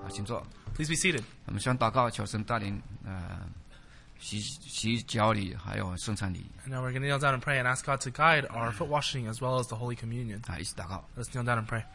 请坐。 Please be seated. 我们先祷告，求神带领洗脚礼还有圣餐礼 And now we're going to kneel down and pray and ask God to guide our foot washing as well as the Holy Communion. 一起祷告。 Let's kneel down and pray.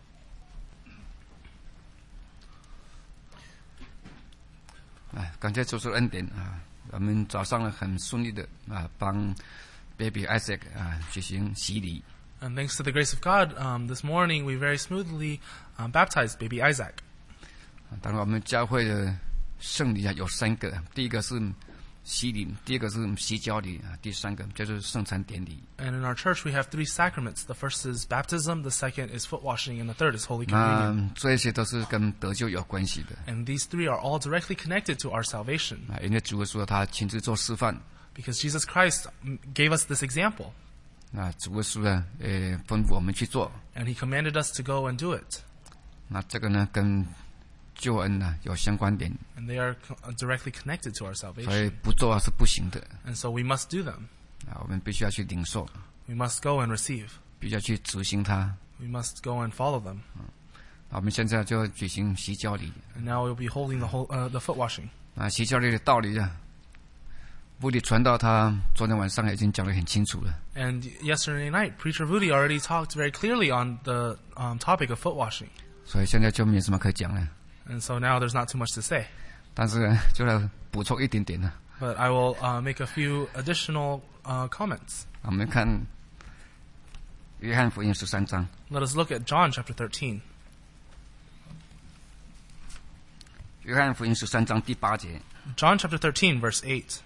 感谢主的恩典我们早上呢很顺利的帮 Baby Isaac 举行洗礼。 And thanks to the grace of God, this morning we very smoothly baptized baby Isaac. 当然我们教会的圣礼有3个，第一个是洗礼，第二个是洗脚礼第三个就是圣餐典礼。 And in our church we have 3 sacraments. The first is baptism, the second is foot washing, and the third is Holy Communion. 这些都是跟得救有关系的。 And these 3 are all directly connected to our salvation. 因为主说他亲自做示范。 Because Jesus Christ gave us this example. 主耶稣呢吩咐我们去做。 And he commanded us to go and do it. 那这个呢跟救恩呢有相关点。 And they are directly connected to our 所以 salvation. 不做是不行的。 And so we must do them. 我们必须要去领受。 We must go and receive. 必须要去执行它。 We must go and follow them. 我们现在就举行洗脚礼。 And now we'll be holding the foot washing. 洗脚礼的道理布里传道他昨天晚上已经讲得很清楚了。 And yesterday night, Preacher Vudi already talked very clearly on the topic of foot washing. 所以现在就没有什么可以讲了。 And so now there's not too much to say. 但是就来补充一点点了。 But I will make a few additional comments. 我们看约翰福音13章。 Let us look at John chapter 13. 约翰福音13章第8节。 John chapter 13, verse 8.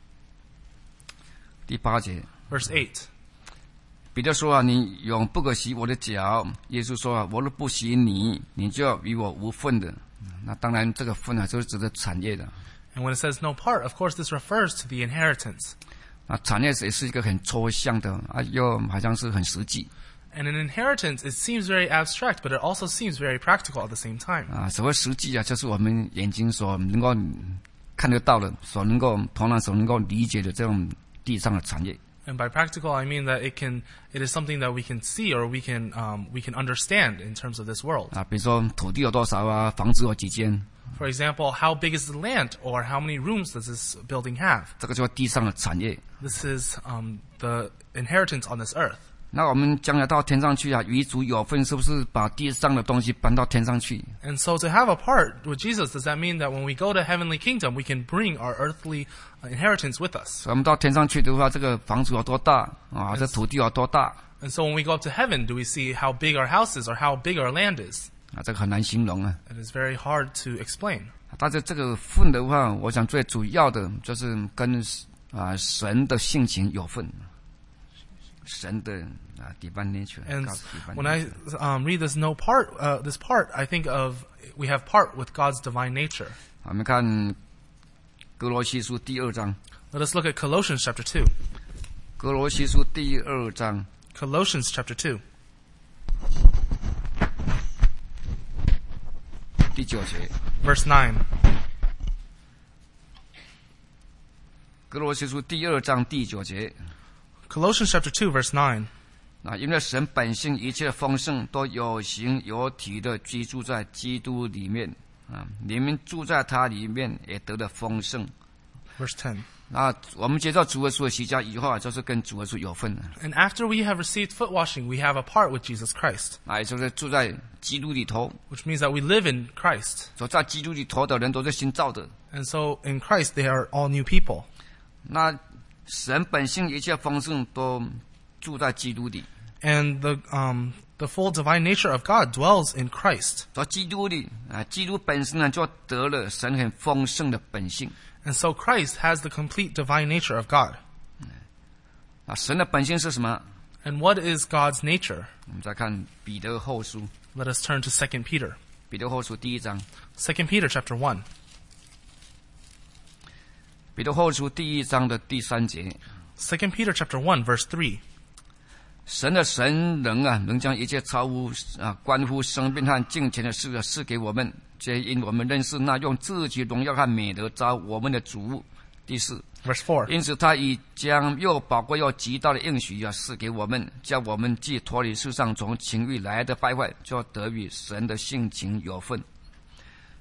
第8节。 Verse 8. 彼得说你永不可洗我的脚。耶稣说我若不洗你，你就与我无份的。那当然这个份就是指的产业的。 And when it says no part, of course this refers to the inheritance. 产业也是一个很抽象的又好像是很实际。 And an inheritance, it seems very abstract, but it also seems very practical at the same time. 所谓实际就是我们眼睛所能够看得到的，头脑所能够理解的这种地上的产业。 And by practical, I mean that it is something that we can see or we can understand in terms of this world. 比如说土地有多少房子有几间。 For example, how big is the land, or how many rooms does this building have? 这个就是地上的产业。 This is the inheritance on this earth. 那我们将来到天上去与主有份，是不是把地上的东西搬到天上去？ And so to have a part with Jesus, does that mean that when we go to heavenly kingdom, we can bring our earthly inheritance with us? 我们到天上去的话，这个房子有多大这土地有多大？ And so when we go up to heaven, do we see how big our house is or how big our land is? 这个很难形容 It is very hard to explain. 但是这个份的话，我想最主要的就是跟神的性情有份。神的divine nature. And when I read this this part, I think of we have part with God's divine nature. 我们看哥罗西书第2章。 Let us look at Colossians chapter 2. 哥罗西书第2章。 Colossians chapter 2. 第9节。 Verse 9. 哥罗西书第2章第9节。 Colossians chapter 2, verse 9. 因为神本性一切丰盛都有形有体的居住在基督里面你们住在他里面也得了丰盛。 Verse 10. 我们接受主耶稣的洗脚以后就是跟主耶稣有份。 And after we have received foot washing, we have a part with Jesus Christ. 也就是住在基督里头。 Which means that we live in Christ. 所在基督里头的人都是新造的。 And so in Christ they are all new people. 那神本性一切丰盛都住在基督里。 And the full divine nature of God dwells in Christ. 在基督里基督本身呢就得了神很丰盛的本性。 And so Christ has the complete divine nature of God. 神的本性是什么？ And what is God's nature? 我们再看彼得后书。 Let us turn to 2 Peter. 彼得后书第1章。 2 Peter chapter 1. 彼得后书第1章的第3节。 2 Peter chapter 1, verse 3. 神的神能将一切超乎关乎生命和敬虔的事赐给我们，皆因我们认识那用自己荣耀和美德召我们的主。第4 Verse 4. 因此他已将又宝贵又极大的应许赐给我们，叫我们既脱离世上从情欲来的败坏，就得与神的性情有份。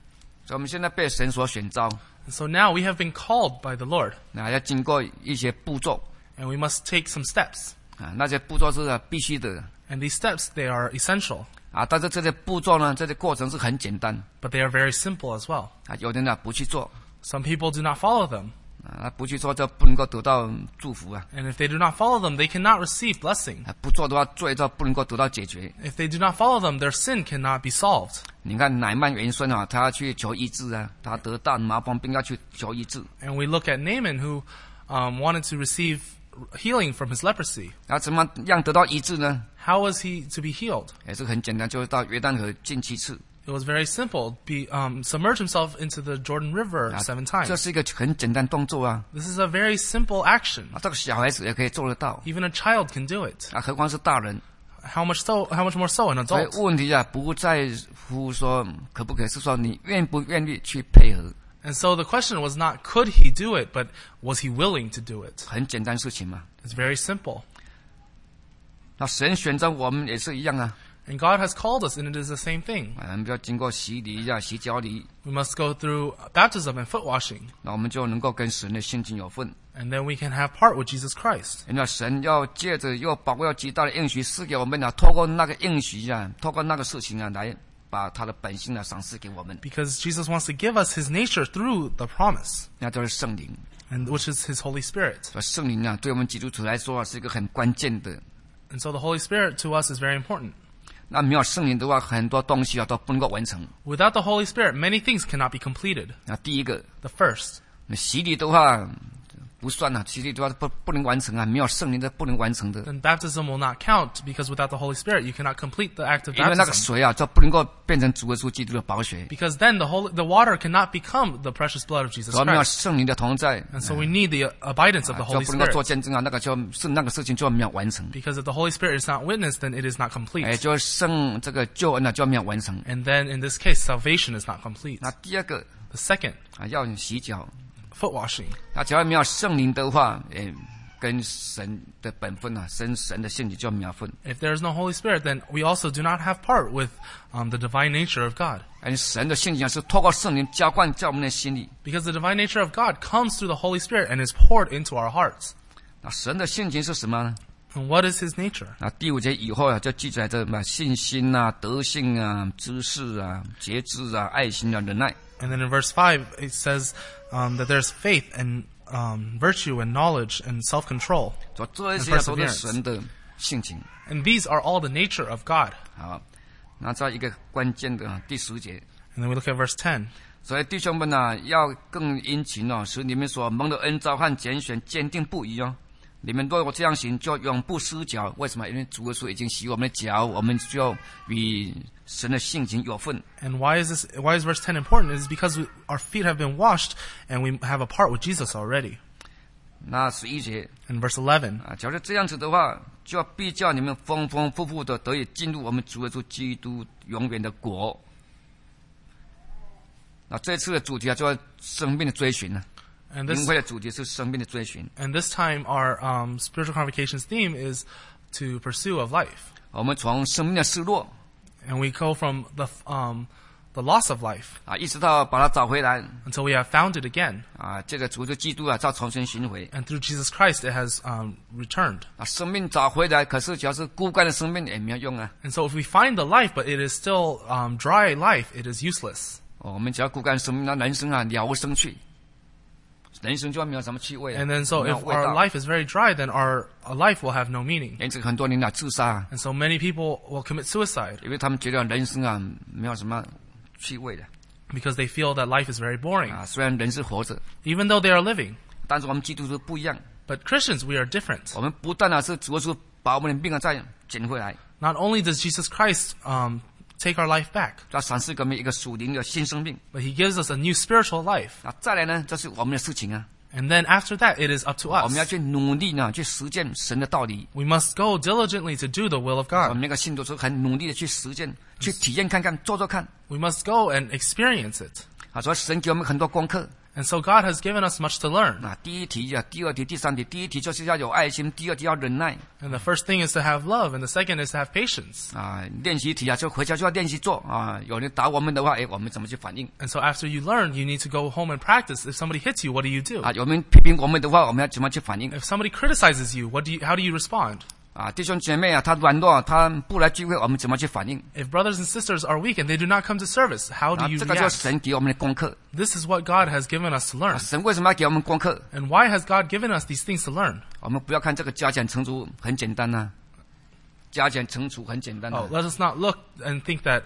所以我们现在被神所选召， And so now we have been called by the Lord, 那要经过一些步骤 and we must take some steps. 啊，那些步骤是必须的 And these steps, they are essential, 啊。但是这些步骤呢，这些过程是很简单 but they are very simple as well. 啊。有人呢不去做 Some people do not follow them, 啊，不去做就不能够得到祝福啊。 and if they do not follow them, they cannot receive blessing. 啊，不做的话，罪就不能够得到解决。 If they do not follow them, their sin cannot be solved. 你看乃曼元孙啊，他要去求医治啊，他得大麻风病要去求医治， And we look at Naaman, who wanted to receive healing from his leprosy. 然后怎么样得到医治呢？ How was he to be healed? 也是很简单，就是到约旦河浸7次。 It was very simple. Submerge himself into the Jordan River 7 times. 这是一个很简单动作啊， This is a very simple action. 啊，这个小孩子也可以做得到 Even a child can do it. 啊，何况是大人。 How much more so an 所以 adult? 问题啊，不在乎说可不可以，是说你愿不愿意去配合， And so the question was not could he do it, but was he willing to do it? 很简单事情嘛。 It's very simple. 那神选择我们也是一样啊， And God has called us, and it is the same thing. 啊，我们要经过洗礼啊、洗脚礼， We must go through baptism and foot washing, 那我们就能够跟神的性情有份。 and then we can have part with Jesus Christ. 因为神要借着又宝贵又极大的应许赐给我们啊，透过那个应许啊，透过那个事情啊，来把他的本性啊赏赐给我们， Because Jesus wants to give us his nature through the promise, 那就是圣灵。 and which is his Holy Spirit. 所以圣灵啊，对我们基督徒来说啊，是一个很关键的。 And so the Holy Spirit to us is very important. 那没有圣灵的话，很多东西啊都不能够完成。 Without the Holy Spirit, many things cannot be completed. 那第一个， The first, 那洗礼的话不算啊，洗礼的话不能完成啊，没有圣灵的不能完成的。 then baptism will not count because without the Holy Spirit, you cannot complete the act of 因为那个 baptism. 水啊，就不能够变成主耶稣基督的宝血， Because then the water cannot become the precious blood of Jesus 所以没有 Christ. 圣灵的同在， And so we need the abidance of the 就 Holy 不能够做 Spirit. 见证啊，那个事情就没有完成。 Because if the Holy Spirit is not witnessed, then it is not 哎， complete. 就是这个救恩啊就没有完成。 And then in this case, salvation is not complete. 那第二个 The second, 啊，要洗脚。 foot washing. 那只要没有圣灵的话，跟神的本分啊，神的性情就没有分。 If there is no Holy Spirit, then we also do not have part with the divine nature of God. 神的性情是透过圣灵浇灌在我们的心里。 Because the divine nature of God comes through the Holy Spirit and is poured into our hearts. 那神的性情是什么呢？ And what is his nature? 那第5节以后啊，就记载着什么信心啊、德性啊、知识啊、节制啊、爱心啊、忍耐。 And then in verse 5, it says that there's faith and virtue and knowledge and self-control. 所以这些都是神的性情。 And these are all the nature of God. 好，那在一个关键的第10节， And then we look at verse 10. 所以弟兄们啊，要更殷勤哦，使你们所蒙的恩召和拣选坚定不移哦。你们若这样行，就永不失脚。为什么？因为主耶稣已经洗我们的脚，我们就与神的性情有份。 And why is verse 10 important? It is because our feet have been washed and we have a part with Jesus already. 那11节 And verse 11. 啊，假如这样子的话，就必叫你们丰丰富富的得以进入我们主耶稣基督永远的国。那这次的主题啊，叫生命的追寻呢。 And 灵 this 会的主题是生命的追寻。 time our spiritual convocations theme is to pursue of life. 我们从生命的失落 And we go from the loss of life 啊，一直到把它找回来 until we have found it again. 啊，这个主耶稣基督啊，再重新寻回 And through Jesus Christ, it has returned. 啊，生命找回来，可是只要是枯干的生命也没有用啊。 And so if we find the life, but it is still dry life, it is useless. 我们只要枯干生命，那人生啊了无生趣，人生就没有什么趣味啊。 And then so 没有 if 味 our 道 life is very dry, then our life will have no meaning. 因此很多人啊自杀， And so many people will commit suicide 因为他们觉得人生啊没有什么趣味的 because they feel that life is very boring, 啊。虽然人是活着， even though they are living. 但是我们基督徒不一样， But Christians, we are different. 我们不但是主耶稣把我们的命啊再捡回来， Not only does Jesus Christ take our life back, 要赏赐给我们一个属灵的新生命。 but he gives us a new spiritual life. 那再来呢，这是我们的事情啊， And then after that, it is up to 我们要 us. 去努力呢，去实践神的道理。 We must go diligently to do the will of 我 God. 们那个信徒是很努力的去实践，去体验看看，做做看 We must go and experience it. 啊。所以神给我们很多功课， And so God has given us much to learn. 第一题啊，第二题、第三题，第一题就是要有爱心，第二题要忍耐 And the first thing is to have love, and the second is to have patience. 啊。练习题啊，就回家就要练习做啊。有人打我们的话，我们怎么去反应 And so after you learn, you need to go home and practice. If somebody hits you, what do you do? 啊？有人批评我们的话，我们要怎么去反应 If somebody criticizes you, how do you respond? 啊？弟兄姐妹啊，他软弱，他不来聚会，我们怎么去反应 If brothers and sisters are weak and they do not come to service, how do 啊？ you 这个就是 react? 神给我们的功课。 This is what God has given us to learn. 神为什么要给我们功课？ And why has God given us these things to learn? 我们不要看这个加减乘除很简单呐、加减乘除很简单的、 Oh, let us not look and think that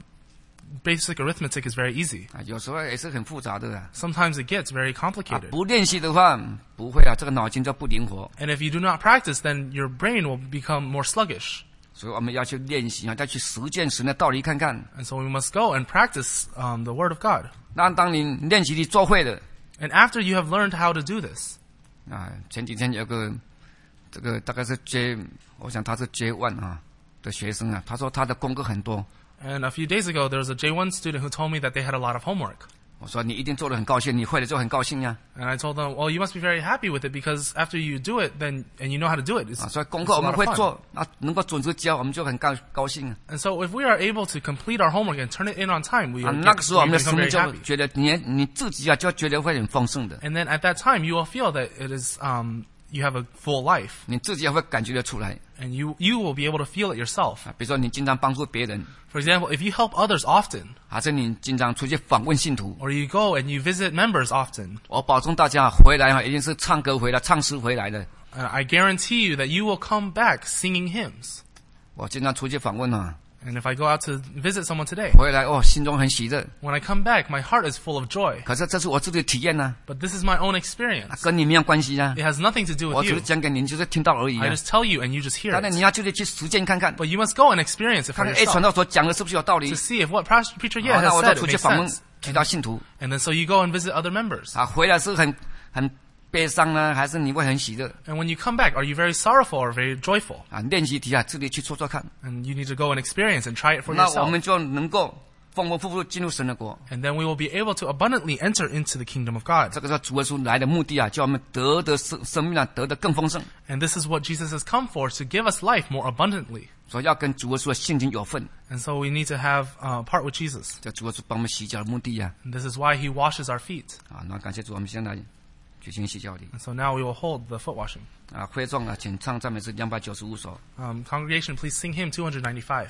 basic arithmetic is very easy. 啊，有时候也是很复杂的啊。 Sometimes it gets very 啊 complicated. 不练习的话，不会啊，这个脑筋就不灵活。 And if you do not practice, then your brain will become more sluggish. 所以我们要去练习啊，再去实践神的道理看看。 And so we must go and practice the Word of God. 那当你练习你做会了 And after you have learned how to do this, 啊，前几天有个这个大概是 我想他是 J1 啊的学生啊，他说他的功课很多。 and a few days ago, there was a J1 student who told me that they had a lot of homework. 我说你一定做得很高兴，你会了就很高兴呀、 And I told them, well, you must be very happy with it because after you do it, and you know how to do it, it's, 啊。所以功 it's 课 a 我们 lot 会 of fun. 做，啊，能够准时交，我们就很高兴啊。 And so if we are able to complete our homework and turn it in on time, we 啊， will 那个时候我们的 become 生命 very 就 happy. 觉得你自己啊，就觉得会很丰盛的， And then at that time, you will feel that it is you have a full life, 你自己也会感觉得出来 and you will be able to feel it yourself. 啊。比如说你经常帮助别人， For example, if you help others often, 还是你经常出去访问信徒， or you go and you visit members often, 我保证大家回来啊，一定是唱歌回来、唱诗回来的。 I guarantee you that you will come back singing hymns. 我经常出去访问啊， And if I go out to visit someone today, 回来心中很喜乐。 when I come back, my heart is full of joy. 可是这是我自己的体验呢、 But this is my own 啊， experience. 跟你没有关系啊。 It has nothing to do 我 with 只 you. 是讲给你，就是听到而已 I 啊。 just tell you and you just hear 当然 it. 你要自己去实践看看， But you must go and experience it 看 for 看传 yourself 道所讲的是不是有道理 to。see if what preacher yet 那 has 我 said 就 it 出去 makes 访问 sense. 其他信徒 And then so you go and visit other members. 啊，回来是很悲伤呢，还是你会很喜乐 And when you come back, are you very sorrowful or very joyful? 啊？练习题啊，自己去做做看， And you need to go and experience and try it for 那我 yourself. 们就能够丰丰富富进入神的国。 And then we will be able to abundantly enter into the kingdom of God. 这个是主耶稣来的目的啊，叫我们得的生命啊，得的更丰盛。 And this is what Jesus has come for, to give us life more abundantly. 所以要跟主耶稣的性情有份， And so we need to have part with Jesus. 这主耶稣帮我们洗脚的目的啊。 And this is why he washes our feet. 啊，那感谢主，我们现在举行洗脚礼 And so now we will hold the foot washing. 啊。会众啊，请唱赞美诗295首。 Congregation, please sing hymn 295.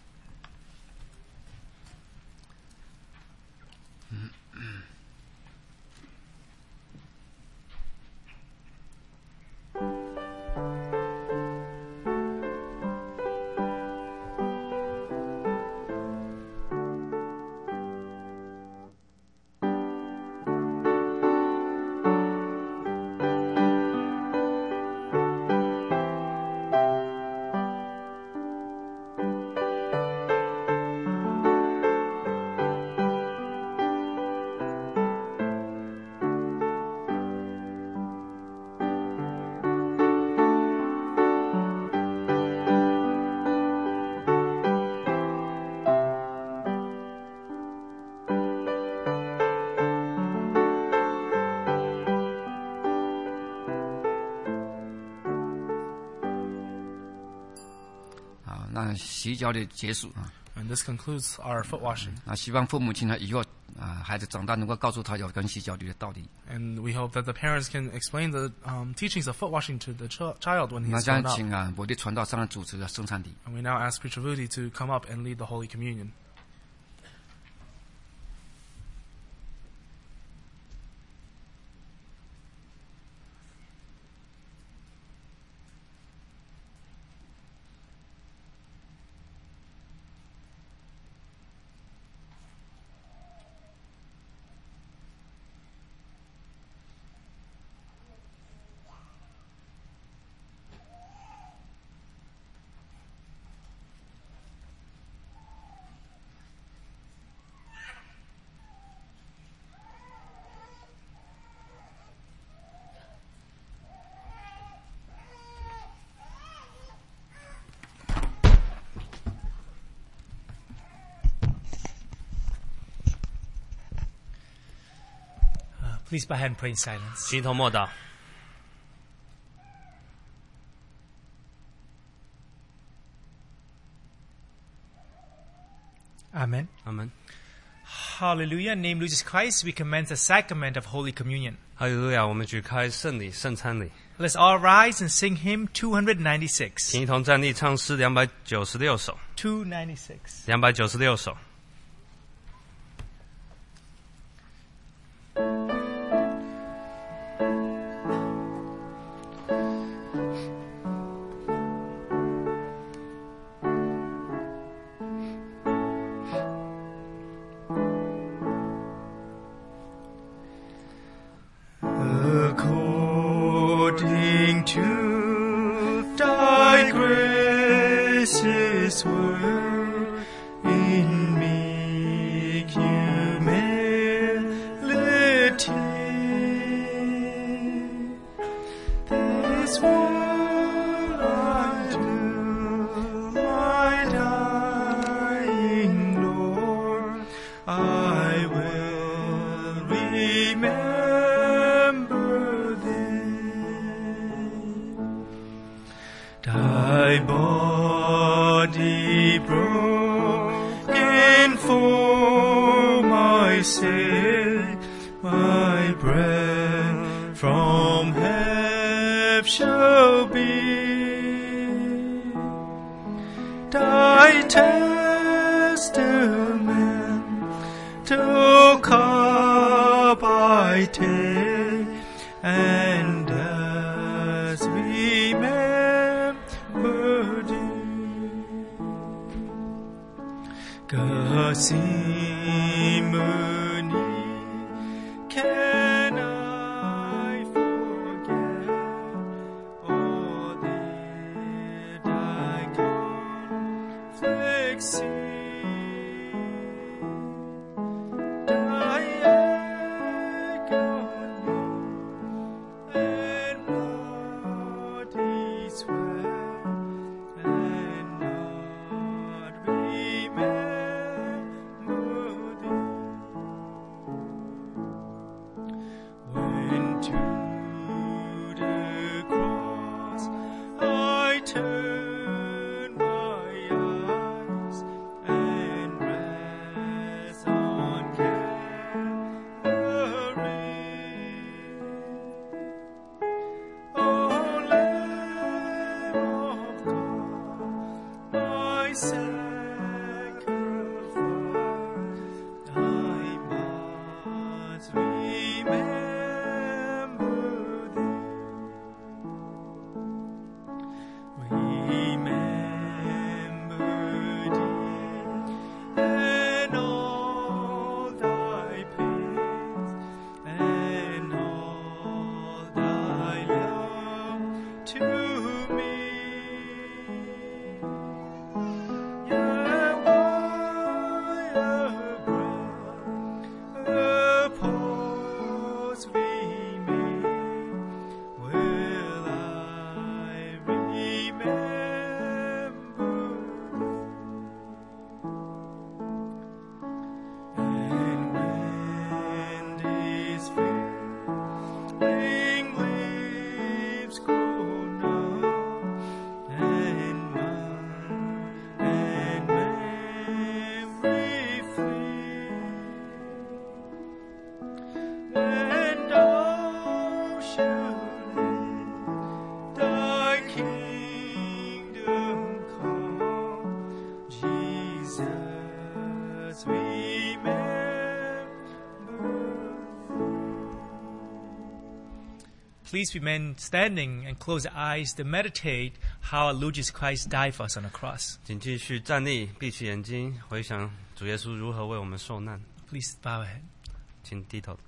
那洗脚的结束啊。 And this concludes our foot washing. 啊，希望父母亲呢以后啊，孩子长大能够告诉他有关洗脚礼的道理。 And we hope that the parents can explain the teachings of foot washing to the child when 那 he's 这样 grown up. 请啊，我的传道上来主持的圣餐礼。 And we now ask Preacher Vudi to come up and lead the Holy Communion. Please bow head and pray in silence. 低头默祷。 Amen. 阿门。 Hallelujah. In the name of Jesus Christ, we commence the sacrament of Holy Communion. 哈利路亚！我们举开圣礼、圣餐礼， Let's all rise and sing hymn 296. 请一同站立唱诗296首。 296. 296首。 According to thy gracious word, in meek humility, this will I do, my dying Lord, I will remember thy body broken for my sake, my bread from heaven shall be. Thy testament took up I take, and as remember thee. Gethsemane, can I forget, or did thy conflict see? Thy agony and bloody sweat, and not remember thee. When to the cross I turn my eyes and rest on Calvary. O Lamb of God, my sacrifice, I must remember thee. Remember thee and all thy pains and all thy love to me. A pause we made, will I remember? And when this failing leaves grow numb, and mind and memory flee, when thou shalt leave thy kingdom come, Jesus, remember. Please remain standing and close your eyes to meditate how our Lord Jesus Christ died for us on the cross. 请继续站立，闭起眼睛，回想主耶稣如何为我们受难。 Please bow your head. 请低头。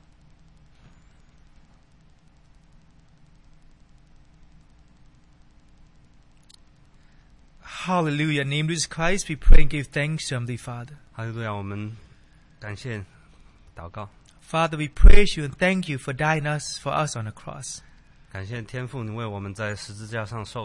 Hallelujah. In the name of Jesus Christ, we pray and give thanks to Heavenly Father. 哈利路亚！我们感谢祷告， Father, we praise you and thank you for dying for us on the cross. 感谢天父，你为我们在十字架上受死。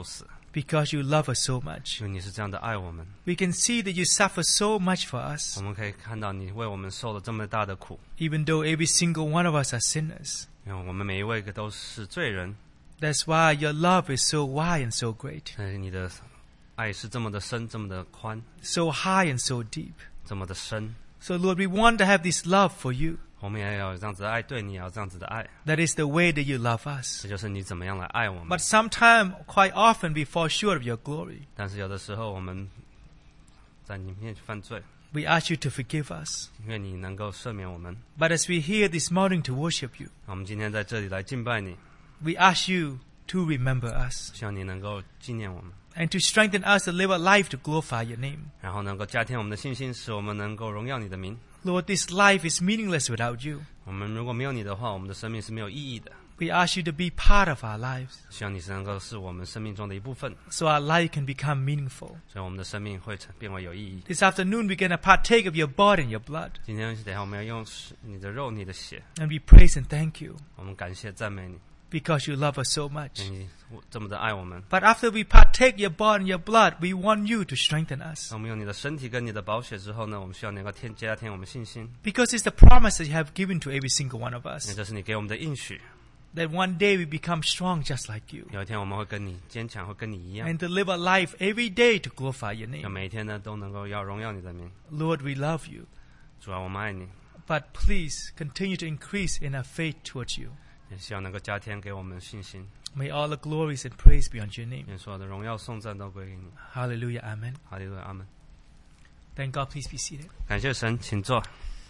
because you love us so much. 因为你是这样的爱我们。 We can see that you suffer so much for us, 我们可以看到你为我们受了这么大的苦， even though every single one of us are sinners. 因为我们每一位都是罪人。 That's why your love is so wide and so great, 但是你的爱是这么的深，这么的宽， so high and so deep. 这么的深。 So Lord, we want to have this love for you. 我们也要有这样子的爱，对你也要这样子的爱。 That is the way that you love us. 这就是你怎么样来爱我们。 But sometimes, quite often, we fall short of your glory. 但是有的时候我们在你面前犯罪， We ask you to forgive us. 愿你能够赦免我们。 But as we here this morning to worship you, 我们今天在这里来敬拜你， we ask you to remember us 希望你能够纪念我们， and to strengthen us to live a life to glorify your name. 然后能够加添我们的信心，使我们能够荣耀你的名。 Lord, this life is meaningless without you. 我们如果没有你的话，我们的生命是没有意义的。 We ask you to be part of our lives 希望你是能够是我们生命中的一部分， so our life can become meaningful. 所以我们的生命会变为有意义。 This afternoon, we're going to partake of your body and your blood. 今天等一下我们要用你的肉、你的血， And we praise and thank you 我们感谢赞美你， because you love us so much. 因为你这么的爱我们。 But after we partake your body and your blood, we want you to strengthen us. 那我们用你的身体跟你的宝血之后呢，我们需要能够加添我们信心， Because it's the promise that you have given to every single one of 因为 us. 这是你给我们的应许。 That one day we become strong just like you. 有一天我们会跟你坚强，会跟你一样， And to live a life every day to glorify your 要 name. 每一天呢都能够要荣耀你的名。 Lord, we love you. 主啊，我们爱你， But please continue to increase in our faith towards you. 也希望能够加添给我们信心。 May all the glories and praise be unto your name. 愿所有的荣耀颂赞都归给你。 Hallelujah. Amen. 哈利路亚，阿门。 Thank God. Please be seated. 感谢神，请坐。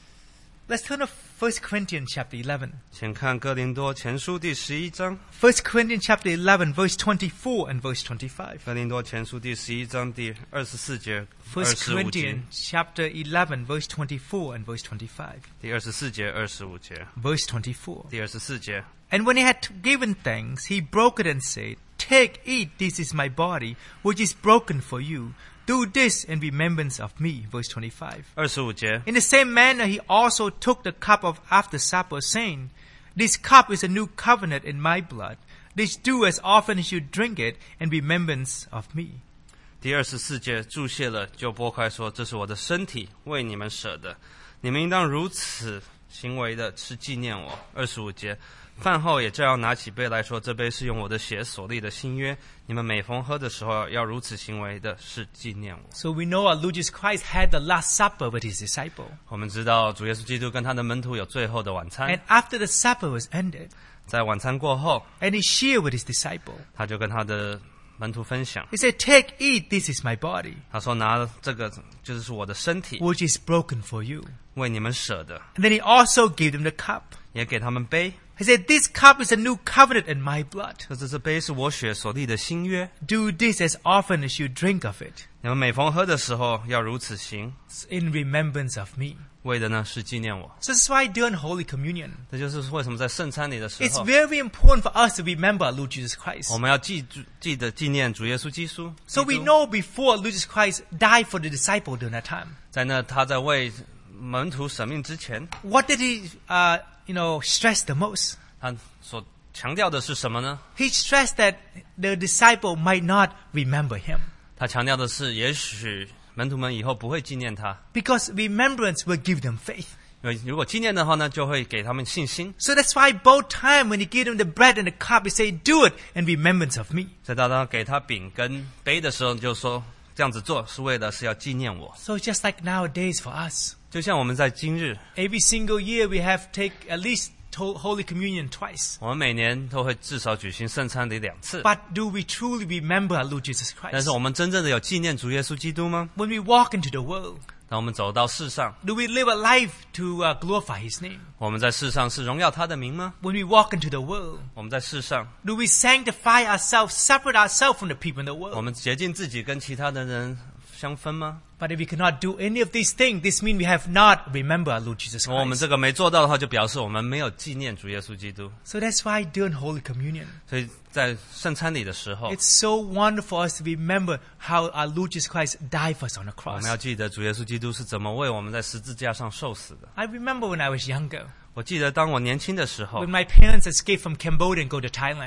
Let's turn to 1 Corinthians chapter 11. 请看哥林多前书第11章。 1 Corinthians chapter 11, verse 24 and verse 25. 哥林多前书第11章第24节、 1 25节、 Corinthians chapter 11, verse 24 and verse 25. 第24节、25节、 Verse 24. 第24节。 And when he had given thanks, he broke it and said, Take, eat, this is my body, which is broken for you. Do this in remembrance of me. Verse 25. 25节， In the same manner, he also took the cup of after supper, saying, This cup is a new covenant in my blood. This do as often as you drink it in remembrance of me. 第24节注谢了，就拨开说：“这是我的身体，为你们舍的，你们应当如此行为的，是纪念我。” 25节，饭后也这样拿起杯来说：“这杯是用我的血所立的新约，你们每逢喝的时候，要如此行为的，是纪念我。” So we know our Lord Jesus Christ had the Last Supper with his disciple. 我们知道主耶稣基督跟他的门徒有最后的晚 And 餐， after the supper was ended, 在晚餐过后， and he shared with his disciple, 他就跟他的门徒分享， he said, Take, eat, this is my body, 他说：“拿这个就是我的身体， which is broken for you. 为你们舍的。 And then he also gave them the cup. ” 也给他们杯， He said, This cup is a new covenant in my blood. 这杯是我血所立的新约， Do this as often as you drink of it, 你们每逢喝的时候要如此行， in remembrance of me. 为的呢是纪念我。 So that's why during Holy Communion, 这就是为什么在圣餐里的时 it's 候， very important for us to remember our Lord Jesus 我 Christ. 们要记得纪念主耶稣基督。 So we 基督 know before Lord Jesus Christ died for the disciple during that time, 在那他在为门徒舍命之前， what did he, stress the most? 他所强调的是什么呢？ He stressed that the disciple might not remember him, 他强调的是，也许门徒们以后不会纪念他， because remembrance will give them faith. 因为如果纪念的话呢，就会给他们信心。 So that's why both time when he gave them the bread and the cup, he said, Do it in remembrance of me. 所以当他给他饼跟杯的时候，就说这样子做是为了是要纪念我。 So just like nowadays for us, 就像我们在今日， every single year we have take at least Holy Communion twice. 我们每年都会至少举行圣餐礼2次。 But do we truly remember our Lord Jesus 但 Christ? 是我们真正的有纪念主耶稣基督吗？ When we walk into the world, 当我们走到世上， do we live a life to glorify His name? 我们在世上是荣耀他的名吗？ When we walk into the world, 我们在世上， do we sanctify ourselves, separate ourselves from the people in the 我 world? 们洁净自己跟其他的人相分吗？ But if we cannot do any of these things, this means we have not remembered our Lord Jesus 如果我们 Christ. 这个没做到的话，就表示我们没有纪念主耶稣基督。 So that's why during Holy Communion, 所以在圣餐礼的时候， it's so wonderful for us to remember how our Lord Jesus Christ died for us on the 我 cross. 们要记得主耶稣基督是怎么为我们在十字架上受死的。 I remember when I was younger, 我记得当我年轻的时候 when，my parents escaped from Cambodia and go to Thailand.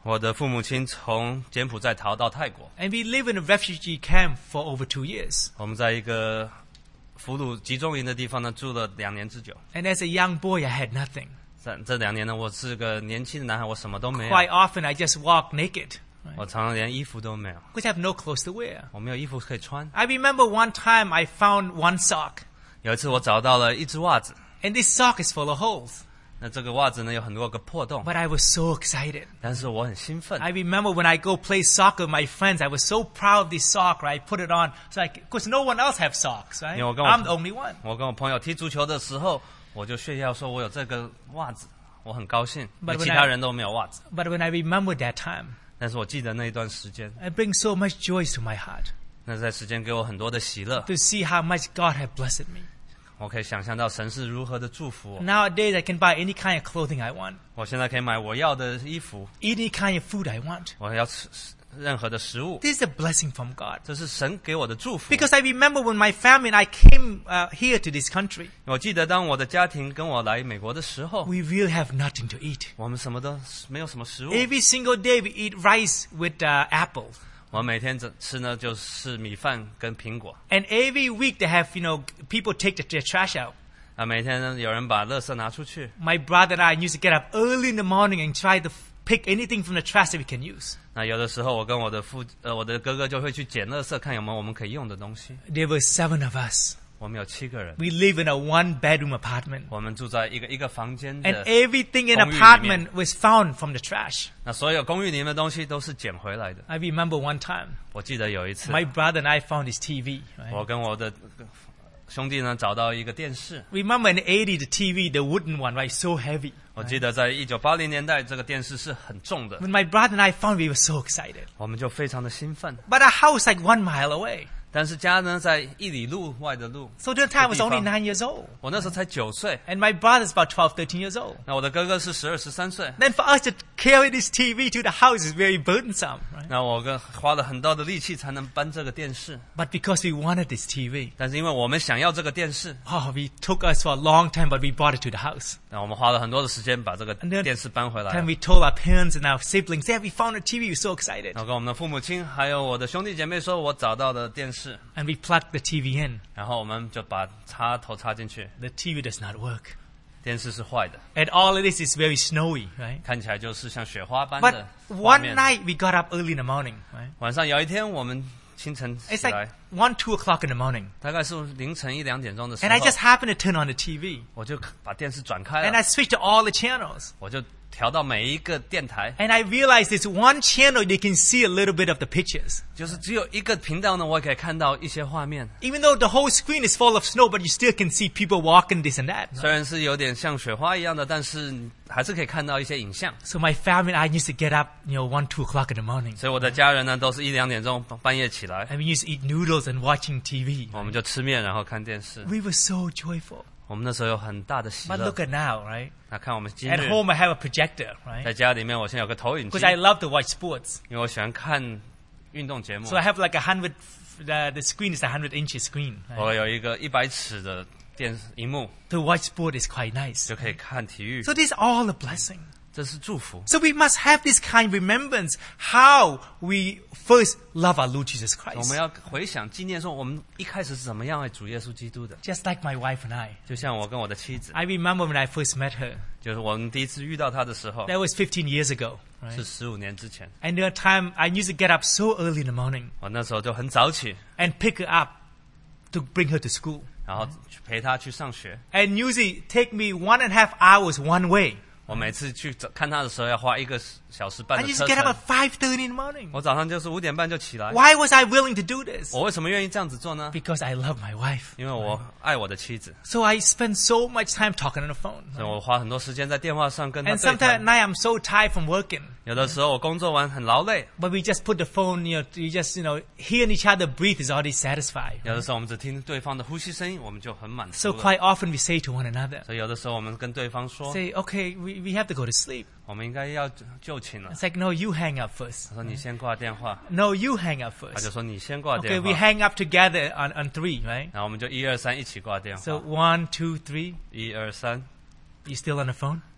我的父母亲从柬埔寨逃到泰国， And we live in a refugee camp for over 2 years. 我们在一个俘虏集中营的地方呢住了2年之久。 And as a young boy, I had nothing. 在这2年呢，我是个年轻的男孩，我什么都没有， Quite often, I just walk naked. 我常常连衣服都没有， Because I have no clothes to wear. 我没有衣服可以穿。 I remember one time I found one sock. 有一次我找到了一只袜子， And this sock is full of holes. 那这个袜子呢有很多个破洞， But I was so excited. 但是我很兴奋。 I remember when I go play soccer with my friends, I was so proud of this sock, right? I put it on. So because no one else have socks, right? 因为我跟我 I'm the only one. 我跟我朋友踢足球的时候，我就炫耀说我有这个袜子，我很高兴，因 But 为 when 其他人都没有袜子。 But when I remember that time, 但是我记得那一段时间， it brings so much joy to my heart 那段时间给我很多的喜乐， to see how much God has blessed me. 我可以想象到神是如何的祝福我。 Nowadays, I can buy any kind of clothing I want, 我现在可以买我要的衣服， eat any kind of food I want. 我要吃任何的食物， This is a blessing from God. 这是神给我的祝福。 Because I remember when my family and I came here to this country, 我记得当我的家庭跟我来美国的时候， we really have nothing to eat. 我们什么都没有什么食物， Every single day we eat rice with apples. 我每天吃呢就是米饭跟苹果。 And every week they have, people take their trash out. 每天呢有人把垃圾拿出去。 My brother and I used to get up early in the morning and try to pick anything from the trash that we can use. 那有的时候我跟我的哥哥就会去捡垃圾，看有没有我们可以用的东西。 There were 7 of us. 我们有7个人， We live in a 1-bedroom apartment. 我们住在一个房间 And 的。 everything in the 公寓里面。 apartment was found from the trash. 那所有公寓里面的东西都是捡回来的。 I remember one time, 我记得有一次， my brother and I found this TV. 我 Right? 跟我的兄弟呢找到一个电视。 Remember in the 80s, the TV, the wooden one, right, so heavy. 我记得在1980年代，这个电视是很重的， When my brother and I found, we were so excited. 我们就非常的兴奋。 But our house like 1 mile away. 但是家呢在1里路外的路， So the time I was 地方。 only 9 years old. 我那时候才9岁， And my brother's about 12, 13 years old. 那我的哥哥是12、13岁。 Then for us to carry this TV to the house is very burdensome, right? 那我花了很大的力气才能搬这个电视， But because we wanted this TV, 但是因为我们想要这个电视， we took us for a long time, but we brought it to the house. 那我们花了很多的时间把这个 And then- 电视搬回来。 And we told our parents and our siblings, yeah, we found a TV, we're so excited. 然后跟我们的父母亲还有我的兄弟姐妹说，我找到了电视， And we plugged the TV in. 然后我们就把头插进去， The TV does not work. 电视是坏的， And all of this is very snowy, right? 看起来就是像雪花般 But 的画 one 面。 night we got up early in the morning, right? 晚上有一天，我们清晨 It's 起 like 来， 1, 2 o'clock in the morning. 大概是凌晨1、2点钟的时 And I 候， just happened to turn on the TV. 我就把电视转开 And 了， I switched to all the channels. 我就调到每一个电台， And I realized there's one channel you can see a little bit of the pictures. 就是只有一个频道呢，我也可以看到一些画面。 Even though the whole screen is full of snow, but you still can see people walking this and that. 虽然是有点像雪花一样的，但是还是可以看到一些影像。 So my family and I used to get up, 1, 2 o'clock in the morning. 所以我的家人呢，都是1、2点钟半夜起来， And we used to eat noodles and watching TV. 我们就吃面，然后看电视。 We were so joyful. 我们那时候有很大的喜 But 乐 look。at now, right? 那看我们今 At 日 home I have a projector, right? 在家里面，我现在有个投影机 Because，I love to watch sports. 因为我喜欢看运动节目 So。I have like 100, the screen is 100 inches screen. Right? 我有一个100尺的荧幕， To watch sport is quite nice. 就可以看体育， So this is all a blessing. 这是祝福。 So we must have this kind of remembrance how we first love our Lord Jesus 我 Christ. 们要回想纪念说，我们一开始是怎么样爱主耶稣基督的。 Just like my wife and I. 就像我跟我的妻子， I remember when I first met her. 就是我们第一次遇到她的时候， That was 15 years ago. 是 Right? 15年之前。 And the time I used to get up so early in the morning 我那时候就很早起， and pick her up to bring her to school. 然后去陪她去上学。 And usually take me 1.5 hours one way. 我每次去看她的时候，要花1个小时半 I 的 used 车 to get up 程 at。5:30 in the morning. 我早上就是5点半就起来。 Why was I willing to do this? 我为什么愿意这样子做呢？ Because I love my wife. 因为我爱我的妻子， So I spend so much time talking on the phone. 所以我花很多时间在电话上跟她 And 对 sometimes at 谈。 night I'm so tired from working. 有的时候我工作完很劳累， But we just put the phone, you just, hearing each other breathe is already satisfied. 有的时候我们只听对方的呼吸声音，我们就很满 So 足了。 quite often we say to one another, 所以有的时候我们跟对方说， say, okay, we have to go to sleep. 我们应该要就寝了。 It's like, no, you hang up first. 他说你先挂电话， No, you hang up 他就 first. 说你先挂 Okay, 电 we 话， hang up together on 3, right? 然后我们就1、2、3一起挂电 So 话， 1, 2, 3. 1、2、3， You still on the phone?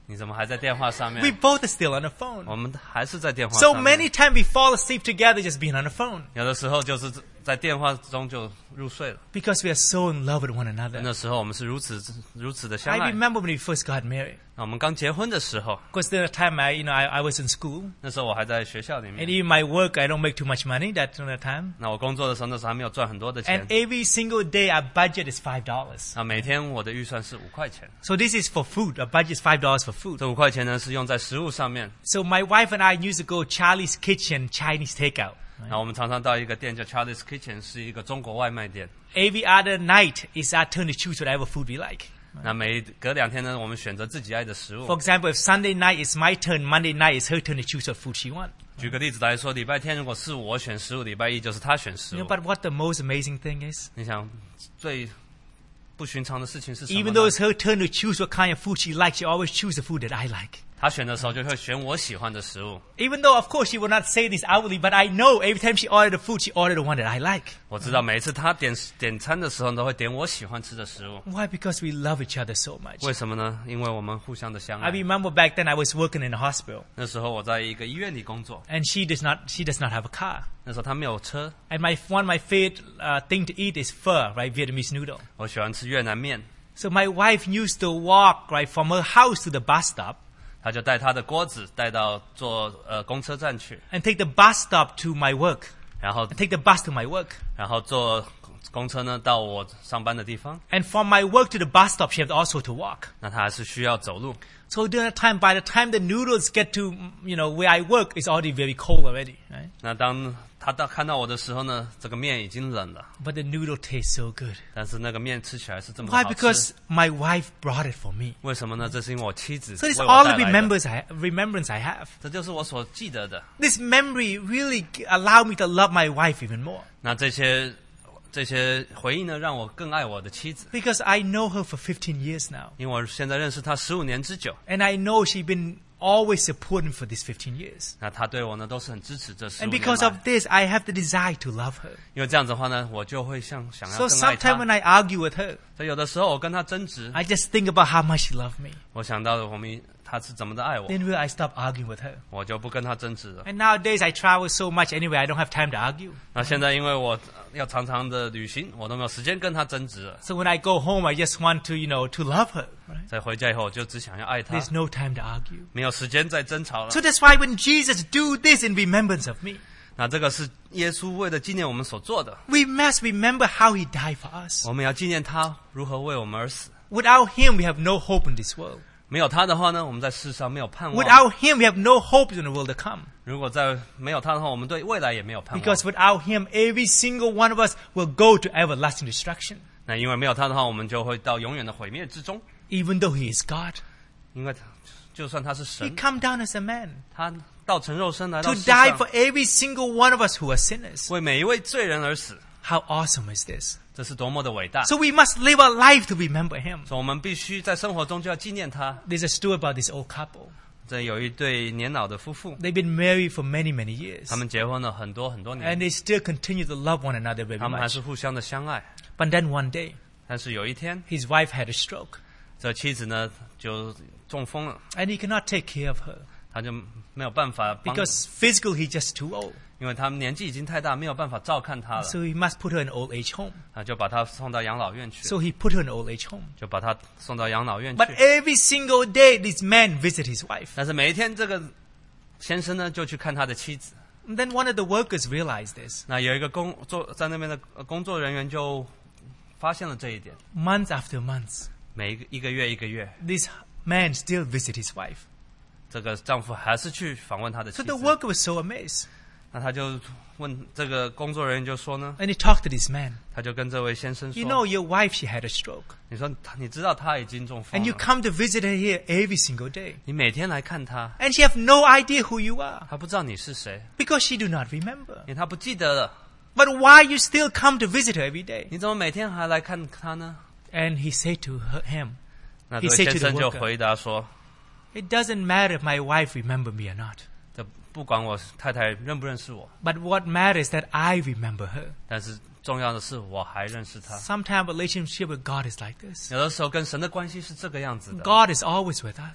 你怎么还在电话上 We 面？ both are still on the phone. 我们还是在电话 So 上面。 many times we fall asleep together just being on the phone 有的时候就是在电话中就入睡了。 because we are so in love with one another. 那时候我们是如此的相 I 爱。 remember when we first got married. 那我们刚结婚的时候， Because there was a time I was in school. 那时候我还在学校里 And 面。 even my work, I don't make too much money that time. 那我工作的时候，那时候还没有赚很多的钱 And。every single day our budget is $5. 那每天我的预算是5块钱。 So this is for food. Our budget is $5 for food. 这5块钱呢是用在食物上面。 So my wife and I used to go Charlie's Kitchen Chinese takeout. 那我们常常到一个店叫 Charlie's Kitchen， 是一个中国外卖店。 Every other night is our turn to choose whatever food we like. 那隔2天呢，我们选择自己爱的食 For 物。 example, if Sunday night is my turn, Monday night is her turn to choose what food she wants. 举个例子来说，礼拜天如果是我选食物，礼拜一就是他选食 You 物 know,。but what the most amazing thing is? 你想最不寻常的事情是什么 Even 呢 though it's her turn to choose what kind of food she likes, she always chooses the food that I like. 他选的时候就会选我喜欢的食物。 Even though, of course, she will not say this outwardly, but I know every time she ordered the food, she ordered the one that I like. 我知道每一次他点餐的时候都会点我喜欢吃的食物。 Why? Because we love each other so much. 为什么呢？因为我们互相的相 I 爱。 remember back then I was working in a hospital, 那时候我在一个医院里工作， and she does not have a car. 那时候他没有车。 And one of my favorite thing to eat is pho, right? Vietnamese noodle. 我喜欢吃越南面， So my wife used to walk right from her house to the bus stop 他就带他的锅子带到坐公车站去， and take the bus stop to my work. 然后 Take the bus to my work. 坐公车呢到我上班的地方。 And from my work to the bus stop, she had also to walk. 那他还是需要走路。 So during that time, by the time the noodles get to, where I work, it's already very cold already, right? 那当他看到我的时候呢，这个面已经冷了， But the noodle tastes so good. 但是那个面吃起来是这么 Why? 好 Because 吃。 my wife brought it for me. 为什么呢？这是因为我妻子 So 为 it's 我 all 带 the 来的。 remembrance I have. 这就是我所记得的。 This memory really allowed me to love my wife even more. 那这些回忆呢，让我更爱我的妻子， Because I know her for 15 years now. 因为我现在认识她15年之久。 And I know she's been always supporting for these 15 years. 那她对我呢都是很支持这15 And 年 because 来 of this, I have the desire to love her. 因为这样子的话呢，我就会想要 So 更爱 sometimes 她。 when I argue with her, 所以有的时候我跟她争执， I just think about how much she loved me. 我想到她是怎么的爱我， Then will I stop arguing with her? 我就不跟她争执了。 And nowadays I travel so much anyway, I don't have time to argue. 那现在因为我要常常的旅行，我都没有时间跟她争执了。 So when I go home, I just want to, to love her. Right? 在回家以后，我就只想要爱她， There's no time to argue. 没有时间再争吵了 So。that's why when Jesus do this in remembrance of me, 那这个是耶稣为了纪念我们所做的， we must remember how he died for us. 我们要纪念他如何为我们而死。 Without him, we have no hope in this world. 没有他的话呢，我们在世上没有盼望。 Without him, we have no hope in the world to come. 如果没有他的话，我们对未来也没有盼望。 Because without him, every single one of us will go to everlasting destruction. 那因为没有他的话，我们就会到永远的毁灭之中。 Even though he is God, 因为就算他是 he 神， come down as a man 他道成肉身来到 to 世 die 上， for every single one of us who are sinners. 为每一位罪人而死， How awesome is this? 这是多么的伟大！ So we must live our life to remember him. 所以我们必须在生活中就要纪念他。 There's a story about this old couple. 这有一对年老的夫妇， They've been married for many, many years. 他们结婚了很多很多 And 年， they still continue to love one another very 他们还 much. 是互相的相爱。 But then one day, 但是有一天， his wife had a stroke. 这妻子呢就中风了， And he cannot take care of her. 他就没有办法帮， Because physically he's just too old. 因为他们年纪已经太大，没有办法照看他了， So he must put her in old age home. 就把他送到养老院去， So he put her in old age home. 就把他送到养老院 But 去。 every single day, this man visit his wife. 但是每一天，这个先生呢就去看他的妻子。 And then one of the workers realized this. 那有一个在那边的工作人员就发现了这一点， Months after months, 每一个月一个月， this man still visit his wife. 这个丈夫还是去访问他的妻 So 子 the。worker was so amazed. 那他就问这个工作人员就说呢， And he talked to this man. 他就跟这位先生 You 说 know, your wife, she had a stroke. 你说你知道他已经中风 And you 了， come to visit her here every single day. 你每天来看他， And she have no idea who you are. 他不知道你是谁， Because she do not remember. 因为他不记得了。 But why you still come to visit her every day? 你怎么每天还来看他呢？ And he said to him, 那这 He 位 said to 先 the 生就 worker, 回答说， It doesn't matter if my wife remember me or not. 这不管我太太认不认识我， But what matters is that I remember her. 但是重要的是我还认识他。 Sometimes relationship with God is like this. 有的时候跟神的关系是这个样子的， God is always with us.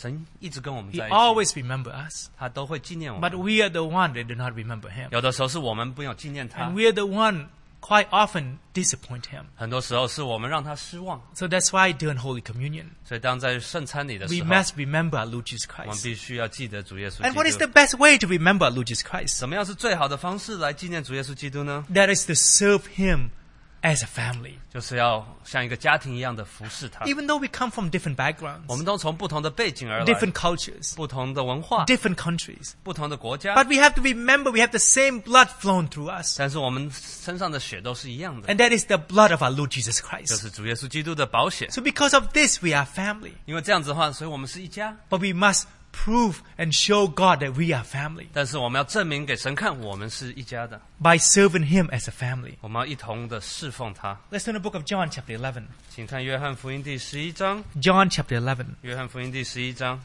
神一直跟我们 He 在一起， always remember us. 他都会纪念我 But 们。 we are the one that do not remember Him. 有的时候是我们没有纪念他 And，we are the one quite often disappoint Him. 很多时候是我们让他失望。 So that's why during Holy Communion, 所以当在圣餐礼的 we 时候， must remember our Lord Jesus 我们 Christ. 必须要记得主耶稣 And what 基 is 督 the。best way to remember our Lord Jesus Christ? 怎么样是最好的方式来纪念主耶稣基督呢？ That is to serve Him as a family. 就是要像一个家庭一样的服侍他。 Even though we come from different 我 backgrounds, 们都从不同的背景而来， different cultures, 不同的文化， different countries. 不同的国家， But we have to remember we have the same blood flowing through us. 但是我们身上的血都是一样的， And that is the blood of our Lord Jesus 就 Christ. 是主耶稣基督的宝血。 So because of this, we are family. 因为这样子的话，所以我们是一家。 But we must prove and show God that we are family 但是我们要证明给神看，我们是一家的。 by serving Him as a family. 我们要一同的侍奉他。 Let's turn to the book of John, chapter 11. 请看约翰福音第11章。 John, chapter 11. 约翰福音第11章。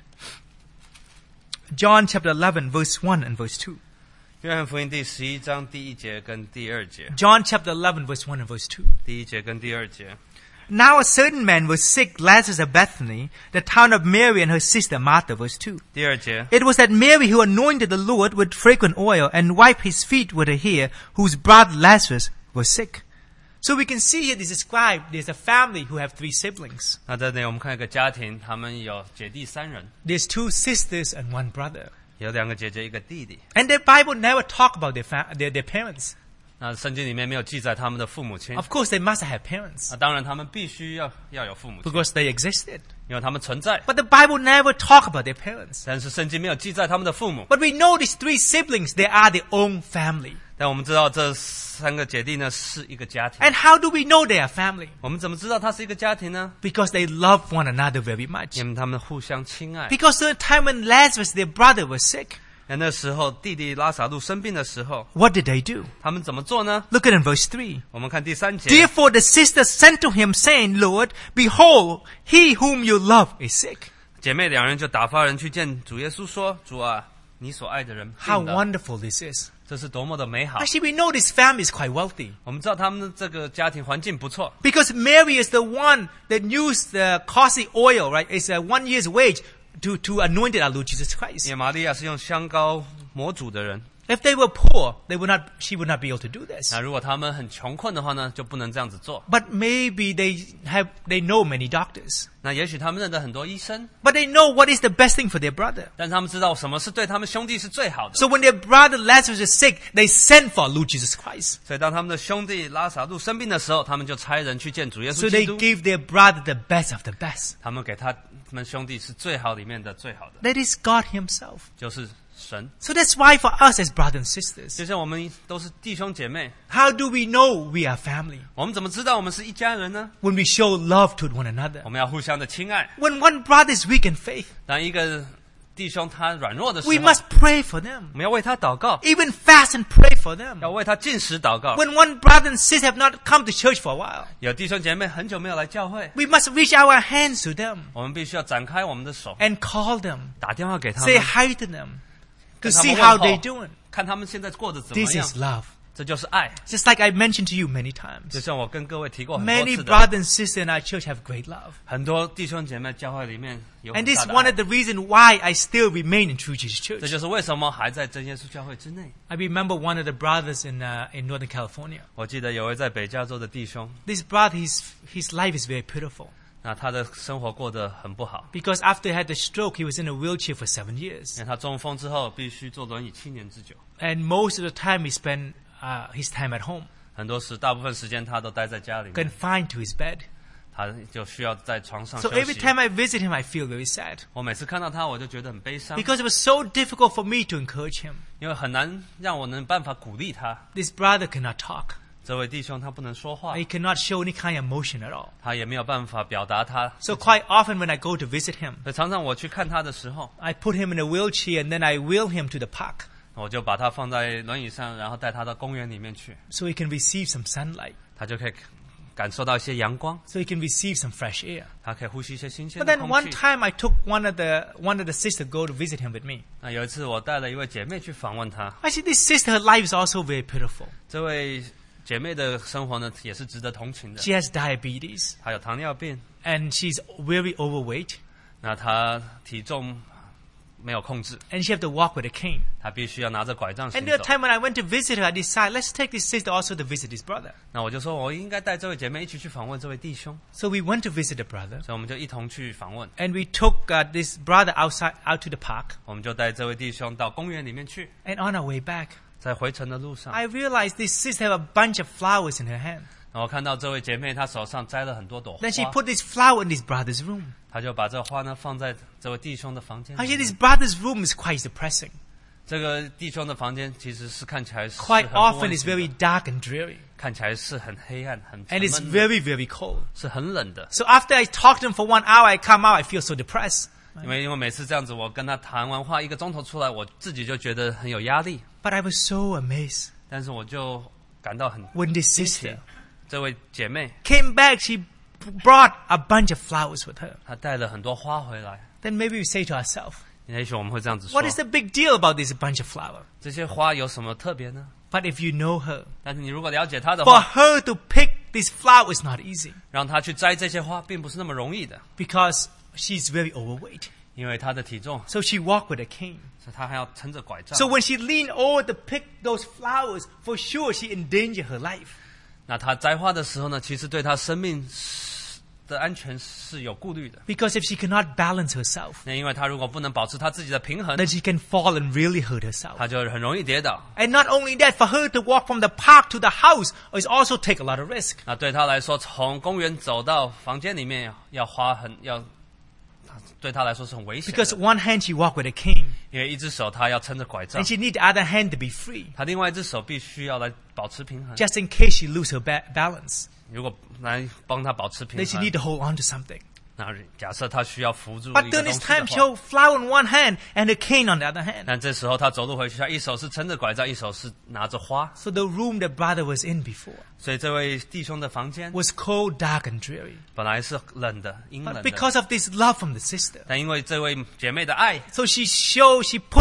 John, chapter 11, verse 1 and verse 2. 约翰福音第11章第1节跟第2节。 John, chapter 11, verse 1 and verse 2. 第1节跟第2节。 Now a certain man was sick, Lazarus of Bethany, the town of Mary and her sister Martha, verse 2. 第2节。 It was that Mary who anointed the Lord with fragrant oil and wiped his feet with her hair, whose brother Lazarus was sick. So we can see here this described, there's a family who have 3 siblings. 那在这里我们看一个家庭，他们有姐弟3人， There's 2 sisters and 1 brother. 有2个姐姐，1个弟弟。 And the Bible never talk about their parents. 那圣经里面没有记载他们的父母亲。 Of course, they must have parents 那当然，他们必须要有父母亲， because they existed. 因为他们存在。 But the Bible never talk about their parents. 但是圣经没有记载他们的父母。 But we know these 3 siblings, they are their own family. 但我们知道这3个姐弟呢是一个家庭。 And how do we know they are family? 我们怎么知道他是一个家庭呢？ Because they love one another very much. 因为他们互相亲爱。 Because the time when Lazarus, their brother, was sick, 那时候弟弟拉撒路生病的时候， what did they do? 他们怎么做呢？ Look at in verse 3. 我们看第3节。 Therefore the sisters sent to him, saying, Lord, behold, he whom you love is sick. 姐妹2人就打发人去见主耶稣说：“主啊，你所爱的人 How 病了。 wonderful this is. 这是多么的美好！ Actually, we know this family is quite wealthy. 我们知道他们的这个家庭环境不错， Because Mary is the one that used the costly oil, right? It's a 1 year's wage to anoint our Lord Jesus 因 Christ. 为玛利亚是用香膏模主的人。 If they were poor, she would not be able to do this. 那如果他们很穷困的话呢，就不能这样子做。 But maybe they know many doctors. 那也许他们认得很多医生， But they know what is the best thing for their brother. 但他们知道什么是对他们兄弟是最好的。 So when their brother Lazarus is sick, they send for Lord Jesus Christ. 所以当他们的兄弟拉撒路生病的时候，他们就差人去见主耶 So 稣 they 基督。 give their brother the best of the best. 他们给他们兄弟是最好里面的最好的， That is God Himself. 就是神。 So that's why for us as brothers and sisters, 就像我们都是弟兄姐妹， how do we know we are family? 我们怎么知道我们是一家人呢？ When we show love to one another. 我们要互相的亲爱。 When one brother is weak in faith, 当一个弟兄他软弱的时 we 候， must pray for them. 我们要为他祷告， Even fast and pray for them. 要为他禁食祷告。 When one brother and sister have not come to church for a while, 有弟兄姐妹很久没有来教会， we must reach out our hands to them 我们必须要展开我们的手， and call them, 打电话给他 say 们， hi to them, to 跟他 see 们 how 问 they 候 doing. 看他们现在过得怎么 This 样。 is love. 这就是爱。 Just like I mentioned to you many 就 times. 像我跟各位提过很多 Many 次的， brothers and sisters in our church have great love. 很多弟兄姐妹教会里面有 And 很 this 大 is 的 one 爱 of the reasons why I still remain in True Jesus 这 Church. 就是为什么还在真耶稣教会之内。 I remember one of the brothers in Northern California. 我记得有位在北加州的弟兄， This brother, his life is very pitiful. 那他的生活过得很不好， Because after he had the stroke, he was in a wheelchair for 7 years. 因为他中风之后必须坐轮椅7年之久， And most of the time he spent his time at home, 大部分时间他都待在家里面， confined to his bed. 他就需要在床上 So 休 every 息。 time I visit him, I feel very sad. 我每次看到他，我就觉得很悲伤， Because it was so difficult for me to encourage him. 因为很难让我能办法鼓励他。 This brother cannot talk. 这位弟兄他不能说话， He cannot show any kind of emotion at all. 他也没有办法表达他。 So quite often when I go to visit him, 所以常常我去看他的时候， I put him in a wheelchair and then I wheel him to the park 我就把他放在轮椅上，然后带他到公园里面去， so he can receive some sunlight, 他就可以感受到一些阳光， so he can receive some fresh air. 他可以呼吸一些新鲜 But 的 then 空 one 气。 time I took one of the sisters go to visit him with me. 那有一次我带了一位姐妹去访问他， Actually, this sister, her life is also very pitiful. 这位姐妹的生活呢也是值得同情的。 She has diabetes 她有糖尿病， and she's very overweight. 那他体重没有控制， and she have to walk with a cane. 他必须要拿着拐杖行 And there 走 are。time when I went to visit her, I decided, let's take this sister also to visit his brother. 那我就说，我应该带这位姐妹一起去访问这位弟兄， So we went to visit the brother, 所以我们就一同去访问。 and we took this brother out to the park. 我们就带这位弟兄到公园里面去， And on our way back, 在回程的路上， I realized this sister have a bunch of flowers in her hand. 然后看到这位姐妹她手上摘了很多朵花 Then she put this flower in his brother's room. 她就把这花呢放在这位弟兄的房间里 Actually, 面。 this brother's room is quite depressing. 这个弟兄的房间其实是看起来是 Quite 很不 often 温 it's 馨的 very dark and dreary. 看起来是很黑暗、很沉 And it's 闷的， very, very cold. 是很冷的。 So after I talk to him for 1 hour, I come out, I feel so depressed. 因为每次这样子，我跟他谈完话1个钟头出来，我自己就觉得很有压力， But I was so amazed 但是我就感到很 when this 惊奇 sister。 这位姐妹 came back, she brought a bunch of flowers with her. 她带了很多花回来。 Then maybe we say to ourselves, 也许我们会这样子说 what is the big deal about this bunch of flowers? 这些花有什么特别呢？ But if you know her, 但是你如果了解她的 for 话， her to pick this flower is not easy 让她去摘这些花，并不是那么容易的， because she's very overweight. 因为她的体重， So she walked with a cane. 所以她还要撑着拐杖。 So when she leaned over to pick those flowers, for sure she endangered her life. 那她摘花的时候呢，其实对她生命的安全是有顾虑的。 Because if she cannot balance herself, 那因为她如果不能保持她自己的平衡， then she can fall and really hurt herself. 她就很容易跌倒。 And not only that, for her to walk from the park to the house is also take a lot of risk. 那对她来说，从公园走到房间里面对她来说是很危险的。 Because one hand she walked with a cane, 因为一只手她要撑着拐杖 and，she need the other hand to be free, 她另外一只手必须要来保持平衡。 just in case she lose her balance. 如果来帮她保持平 Then she 衡 need，to hold on to something. 那假设她需要扶住 But 一个 during 东 this 西 time, 的 she 话， held flower in one hand and a cane on the other hand. 但这时候她走路回去，她一手是撑着拐杖，一手是拿着花， So the room that brother was in before 所以这位弟兄的房间 was cold, dark, and dreary. 本来是冷的、阴冷 But 的， because of this love from the sister, 但因为这位姐妹的爱， so she put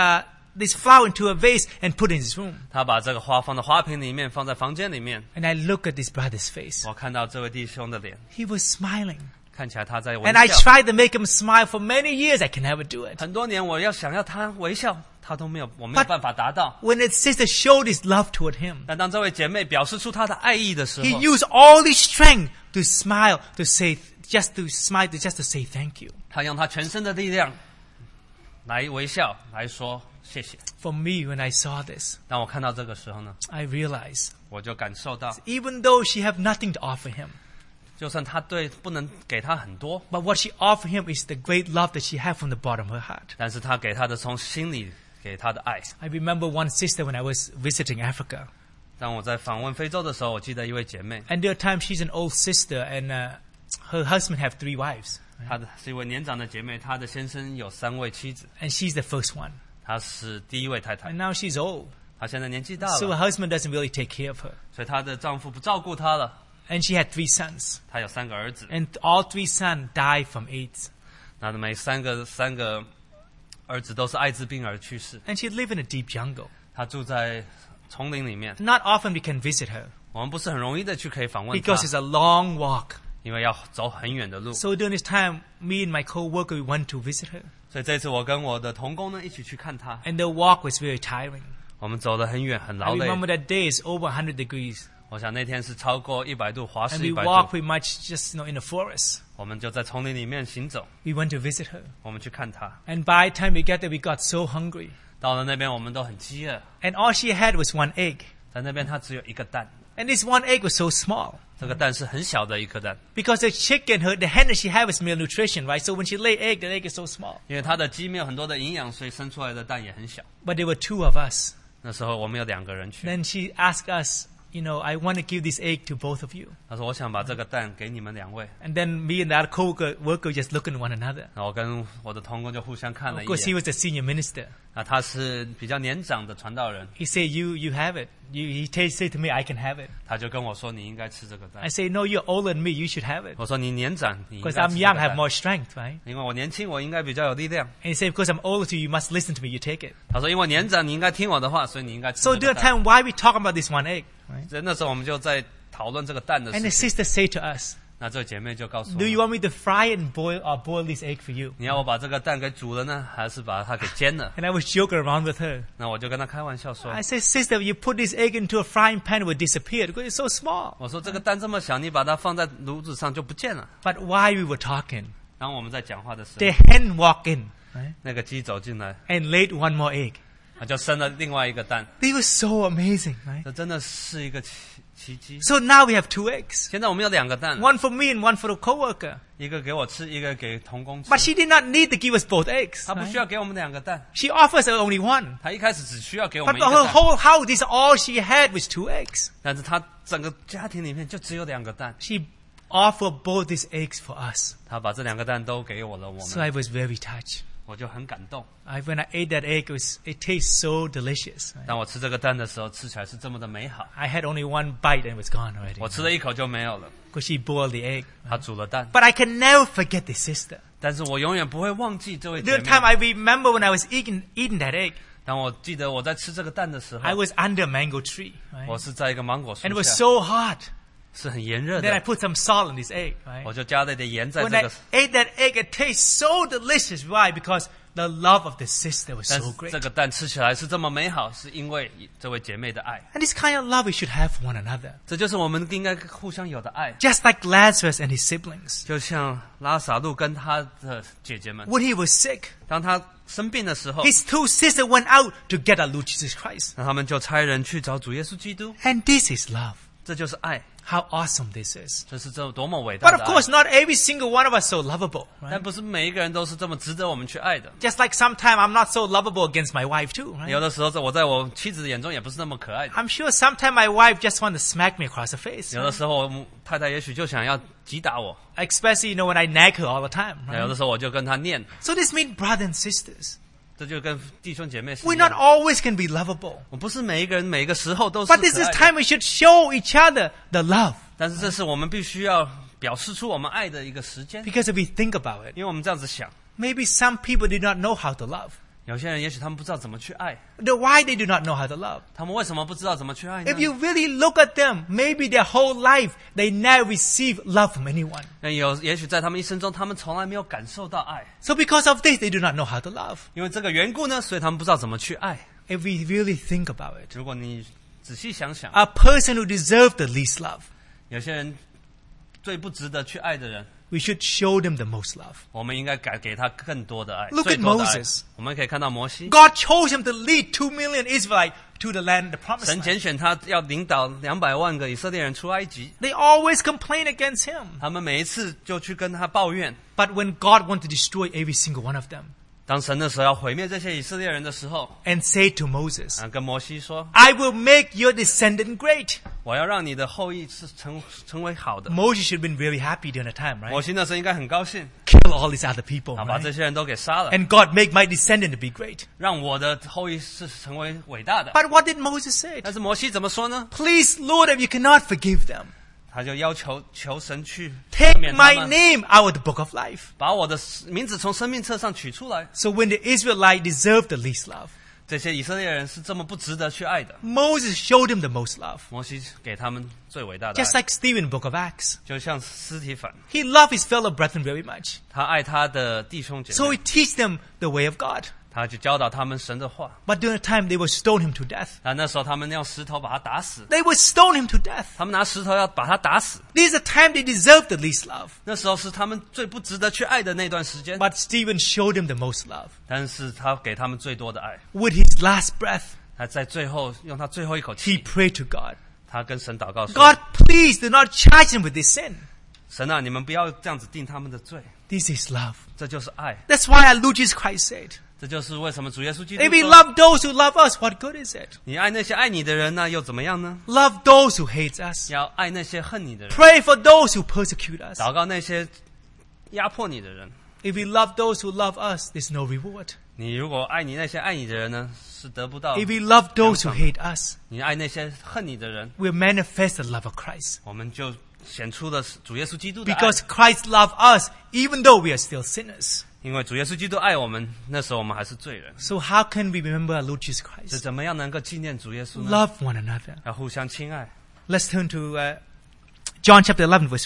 this flower into a vase and put it in his room. 她把这个花放在花瓶里面，放在房间里面。 And I look at this brother's face. 我看到这位弟兄的脸， He was smiling. 看起来他在微 And I 笑。 tried to make him smile for many years. I can never do it. 很多年，我想要他微笑，他都没有，我没有 But 办法达到。 when the sister showed his love toward him, 但当这位姐妹表示出她的爱意的时 he 候， used all his strength to smile, to just to say thank you. 她用她全身的力量来微笑，来说谢谢。 For me, when I saw this, 当我看到这个时候呢， I realized, 我就感受到， even though she have nothing to offer him, 就算她不能给他很多， but what she offered him is the great love that she had from the bottom of her heart. 但是她给他的从心里给他的爱。 I remember one sister when I was visiting Africa. 当我在访问非洲的时候，我记得一位姐妹， And there are times she's an old sister and her husband have 3 wives. 她是一位年长的姐妹，她的先生有3位妻子， And she's the first one. 她是第一位太太 And，now she's old. 她现在年纪大 So her 了， husband doesn't really take care of her. 所以她的丈夫不照顾她了。 And she had 3 sons. 她有3个儿子， And all 3 sons died from AIDS. 那每三个儿子都是艾滋病而去世。 And she lived in a deep jungle. 她住在丛林里面， Not often we can visit her 我们不是很容易的去可以访问她 because，it's a long walk. 因为要走很远的路。 So during this time, me and my co-worker, we went to visit her. 所以这次我跟我的同工呢一起去看她， And the walk was very tiring. 我们走得很远，很 I 劳累。 remember that day is over 100 degrees. 我想那天是超过100度，华氏 And we 100 walked 度， pretty much just, in the forest. 我们就在丛林里面行走， We went to visit her. 我们去看她。 And by the time we got there, we got so hungry. 到了那边，我们都很饥饿， And all she had was 1 egg. 在那边她只有1个蛋， And this 1 egg was so small. 这个蛋是很小的一颗蛋， Because the chicken, the hen that she had was malnutrition, right? So when she lay egg, the egg is so small. 因为它的鸡没有很多的营养，所以生出来的蛋也很小。 But there were 2 of us. 那时候我们有2个人去， Then she asked us, I want to give this egg to both of you. 他说我想把这个蛋给你们2位。 And then me and the other co-worker just looked at one another. 然后我跟我的同工就互相看了 Of 一 course, he 眼。 was the senior minister. 那他是比较年长的传道人， He said, you have it. He said to me, I can have it. 他就跟我说你应该吃这个蛋 I。say, no, you're older than me. You should have it. 我说你年长，你应该 Because 吃 I'm 这 young, 个 I have 蛋。 more strength, right? 因为我年轻，我应该比较有力量。 And he said, because I'm older to you, you must listen to me. You take it. 他说因为我年长，你应该听我的话，所以你应该吃 So 这个 during the 蛋。 time, why we talk about this 1 egg? Right? 所以那时候我们就在讨论这个蛋的 And the 事情。 sister said to us, 那这个姐妹就告诉 Do you 我， want me to fry and boil this egg for you? 你要我把这个蛋给煮了呢，还是把它给煎了？ And I was joking around with her. 那我就跟她开玩笑说 I，said, sister, you put this egg into a frying pan, it will disappear because it's so small. 我说这个蛋这么小，你把它放在炉子上就不见了。 But while we were talking, 然后我们在讲话的时 the 候， hen walked in, right, 那个鸡走进来， and laid one more egg. 他就生了另外一个蛋。 They were so amazing, right? 这真的是一个奇迹。 So now we have 2 eggs. 现在我们有2个蛋， One for me and one for the coworker. 一个给我吃，一个给同工吃。 But she did not need to give us both eggs. 他不 right? 需要给我们2个蛋， She offers us only one. 他一开始只需要给我 But 们一 her 个蛋， whole house, this all she had was 2 eggs. 但是他整个家庭里面就只有2个蛋， She offered both these eggs for us. 他把这2个蛋都给我了，我 So 们 I was very touched. 我就很感动。 When I ate that egg, it tastes so delicious. right? 当我吃这个蛋的时候，吃起来是这么的美好。 I had only one bite and it was gone already. 我吃了一口就没有了。 Because she boiled the egg. 他煮了蛋， But I can never forget this sister. 但是我永远不会忘记这位姐 The 妹。 time I remember when I was eating that egg, 当我记得我在吃这个蛋的时 I 候， was under a mango tree. 我 Right? 是在一个芒果 And it 树 was 下， so hot. 是很炎热 Then I 的。 put some salt in this egg. Right? 我就加了一点盐在 When 这 I 个， ate that egg, it tastes so delicious. Why? Because the love of the sister was 但 so 是 great. 这个蛋吃起来是这么美好，是因为这位姐妹的爱。 And this kind of love we should have for one another. 这就是我们应该互相有的爱。 Just like Lazarus and his siblings. 就像拉撒路跟他的姐姐们， When he was sick, 当他生病的时候， his 2 sisters went out to get our Lord Jesus Christ. 那他们就差人去找主耶稣基督， And this is love. 这就是爱， How awesome this is. 这是多么伟大 But 的 of 爱。 course, not every single one of us so lovable. Right? 但不是每一个人都是这么值得我们去爱的。 Just like sometimes I'm not so lovable against my wife too. Right? 有的时候，我在我妻子的眼中也不是那么可爱的。 I'm sure sometimes my wife just want to smack me across the face. 有的时候，我太太也许就想要击打我， Especially, when I nag her all the time. 有 Right? 的时候我就跟她念， So this means brothers and sisters. 这就跟弟兄姐妹是 We're 一 not 样。 always going to be lovable. 我不是每一个人每一个时候都是 But 可 this is 爱的， time we should show each other the love. 但是这是我们必须要表示出我们爱的一个时间， Because if we think about it, 因为我们这样子想， maybe some people do not know how to love. 有些人也许他们不知道怎么去爱， Why they do not know how to love? 他们为什么不知道怎么去爱呢 If？you really look at them, maybe their whole life they never receive love from anyone. 也许在他们一生中，他们从来没有感受到爱， So because of this, they do not know how to love. 因为这个缘故呢，所以他们不知道怎么去爱。 If we really think about it, 如果你仔细想想， a person who deserves the least love, 有些人最不值得去爱的人， we should show them the most love. 我们应该给他更多的爱， Look 最 at 多的爱 Moses. 我们可以看到摩西， God chose him to lead 2 million Israelites to the land, the promised 神 land. 拣选他要领导200万个以色列人出埃及， They always complain against him. 他们每一次就去跟他抱怨。 But when God wanted to destroy every single one of them 当神的时候要毁灭这些以色列人的时候， and say to Moses, 跟摩西说 I will make your descendant great.：“ 我要让你的后裔是成为好的。 Moses should have been very happy during the time, ” right? 摩西那时候应该很高兴， Kill all these other people, 把 right? 这些人都给杀了， And God make my descendant to be great. 让我的后裔是成为伟大的。 But what did Moses say? 但是摩西怎么说呢？ Please, Lord, if you cannot forgive them, 他就要求神去 take 赦免他 my 们， name out of the book of life. 把我的名字从生命册上取出来。 So when the Israelites deserved the least love, 这些以色列人是这么不值得去爱的， Moses showed them the most love. 摩西给他们最伟大的 Just 爱， like Stephen in the book of Acts. 就像司提反， He loved his fellow brethren very much. 他爱他的弟兄姐 So 妹 he，teach them the way of God. 他就教导他们神的话。 But during the time, they would stone him to death. 那时候他们用石头把他打死， They would stone him to death. 他们拿石头要把他打死。 This is the time they deserved the least love. 那时候是他们最不值得去爱的那段时间， But Stephen showed them the most love. 但是他给他们最多的爱。 With his last breath, 他在最后用他最后一口 he 气， prayed to God, 他跟神祷告说 God, please do not charge them with this sin.：“ 神啊，你们不要这样子定他们的罪， This is love. 这就是爱。 That's why our Lord Jesus Christ said, ” 这就是为什么主耶稣基督 if we 说 love those who love us, what good is it? 你爱那些爱你的人呢，又怎么样呢？ Love those who hate us. 要爱那些恨你的人， Pray for those who persecute us. 祷告那些压迫你的人。 If we love those who love us, there's no reward. 你如果爱你那些爱你的人呢，是得不到； If we love those who hate us, 你爱那些恨你的人， we'll manifest the love of Christ. 我们就显出了主耶稣基督的爱。 Because Christ loved us even though we are still sinners. 因为主耶稣基督爱我们，那时候我们还是罪人。 So how can we remember our Lord Jesus 是 Christ? 怎么样能够纪念主耶稣呢？ Love one another. 要互相亲爱。 Let's turn to John chapter 11 verse 4.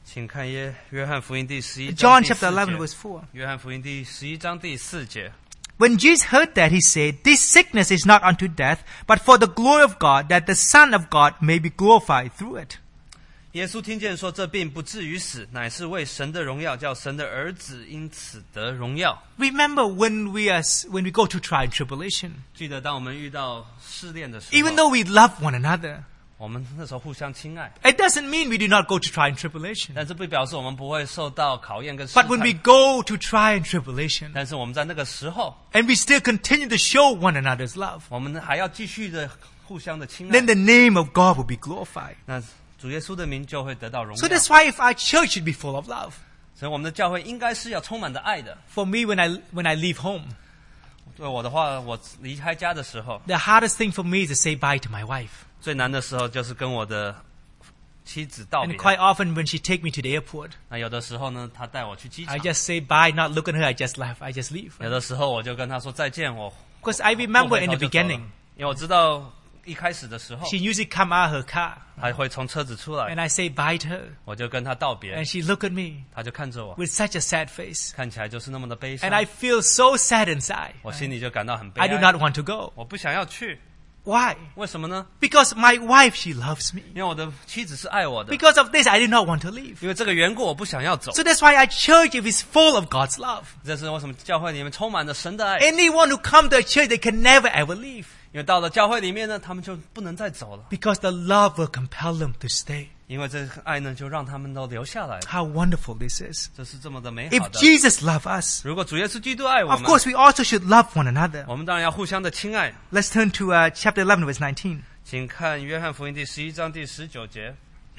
请看约翰福音第11 John 章第 chapter 11 4 verse 节。 4. 约翰福音第11章第4节。 When Jesus heard that, he said, This sickness is not unto death, but for the glory of God, that the Son of God may be glorified through it. 耶稣听见说，这病不至于死，乃是为神的荣耀，叫神的儿子因此得荣耀。 Remember when we go through trial and tribulation, 记得当我们遇到试炼的时 even 候， though we love one another, 我们那时候互相亲爱， it doesn't mean we do not go to trial and tribulation. 但这不表示我们不会受到考验跟试 But when we 探。 go to trial and tribulation, 但是我们在那个时候， and we still continue to show one another's love, 我们还要继续的互相的亲 then 爱。 the name of God will be glorified. 那主耶稣的名就会得到荣 So 耀。 that's why if our church should be full of love. 所以我们的教会应该是要充满着爱的。 For me, when I leave home, 对我的话，我离开家的时候， the hardest thing for me is to say bye to my wife. 最难的时候就是跟我的妻子道 And 别。 quite often when she take me to the airport, 那有的时候呢，她带我去机 I 场， just say bye, not look at her, I just laugh, I just leave. 有的时候我就跟她说再见。我 Because I remember in the 我回头就走了 beginning, 因为我知道一开始的时候， she usually come out of her car, 她会从车子出来， and I say bye to her, 我就跟她道别 and，she look at me 她就看着我， with such a sad face, 看起来就是那么的悲伤 and，I feel so sad inside. 我心里就感到很悲 I do 哀。 not want to go. 我不想要去， Why? 为什么呢？ Because my wife, she loves me. 因为我的妻子是爱我的， Because of this, I did not want to leave. 因为这个缘故，我不想要走。 So that's why our church is full of God's love. 这是为什么教会里面充满了神的爱。 Anyone who come to a church, they can never ever leave. 因为到了教会里面呢，他们就不能再走了， Because the love will compel them to stay. 因为这个爱呢，就让他们都留下来了。 How wonderful this is. 这是这么的美好 If 的。 Jesus loved us, 如果主耶稣基督爱我 of 们， course we also should love one another. 我们当然要互相的亲爱。 Let's turn to chapter 11, verse 19. 请看约翰福音第11章第19节。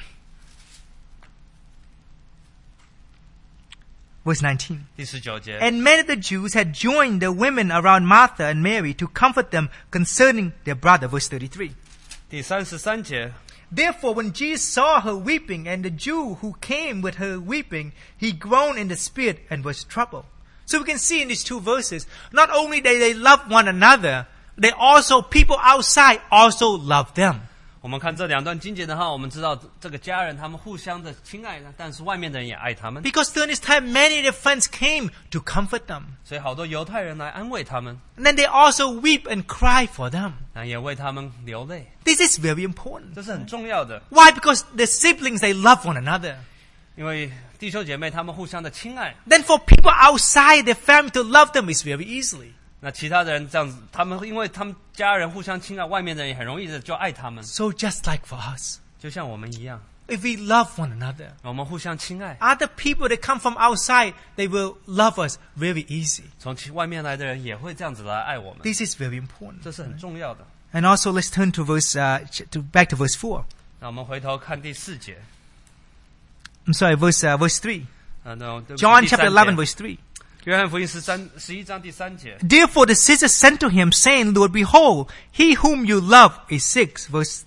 Verse 19. 第19节， And many of the Jews had joined the women around Martha and Mary to comfort them concerning their brother. Verse 33. 第33节， Therefore, when Jesus saw her weeping, and the Jew who came with her weeping, he groaned in the spirit and was troubled. So we can see in these two verses, not only that they love one another, they also, people outside also love them. 我们看这两段经节的话，我们知道这个家人他们互相的亲爱，但是外面的人也爱他们， Because during this time, many of their friends came to comfort them. 所以好多犹太人来安慰他们， And then they also weep and cry for them. 也为他们流泪， This is very important. 这是很重要的。 Why? Because the siblings, they love one another. 因为弟兄姐妹他们互相的亲爱， Then for people outside their family to love them is very easily. 那其他的人这样子，他们因为他们家人互相亲爱，外面的人也很容易的就爱他们， So just like for us, 就像我们一样， if we love one another, 我们互相亲爱， other people that come from outside, they will love us very easy. 从外面来的人也会这样子来爱我们， This is very important. 这是很重要的。 And also, let's turn to back to verse 4. 那我们回头看第4节， I'm sorry, verse 3. 对不起 John 第3 chapter 11, verse 3. 约翰福音11章第3节。 Therefore the sisters sent to him, saying, Lord, behold, he whom you love is sick. Verse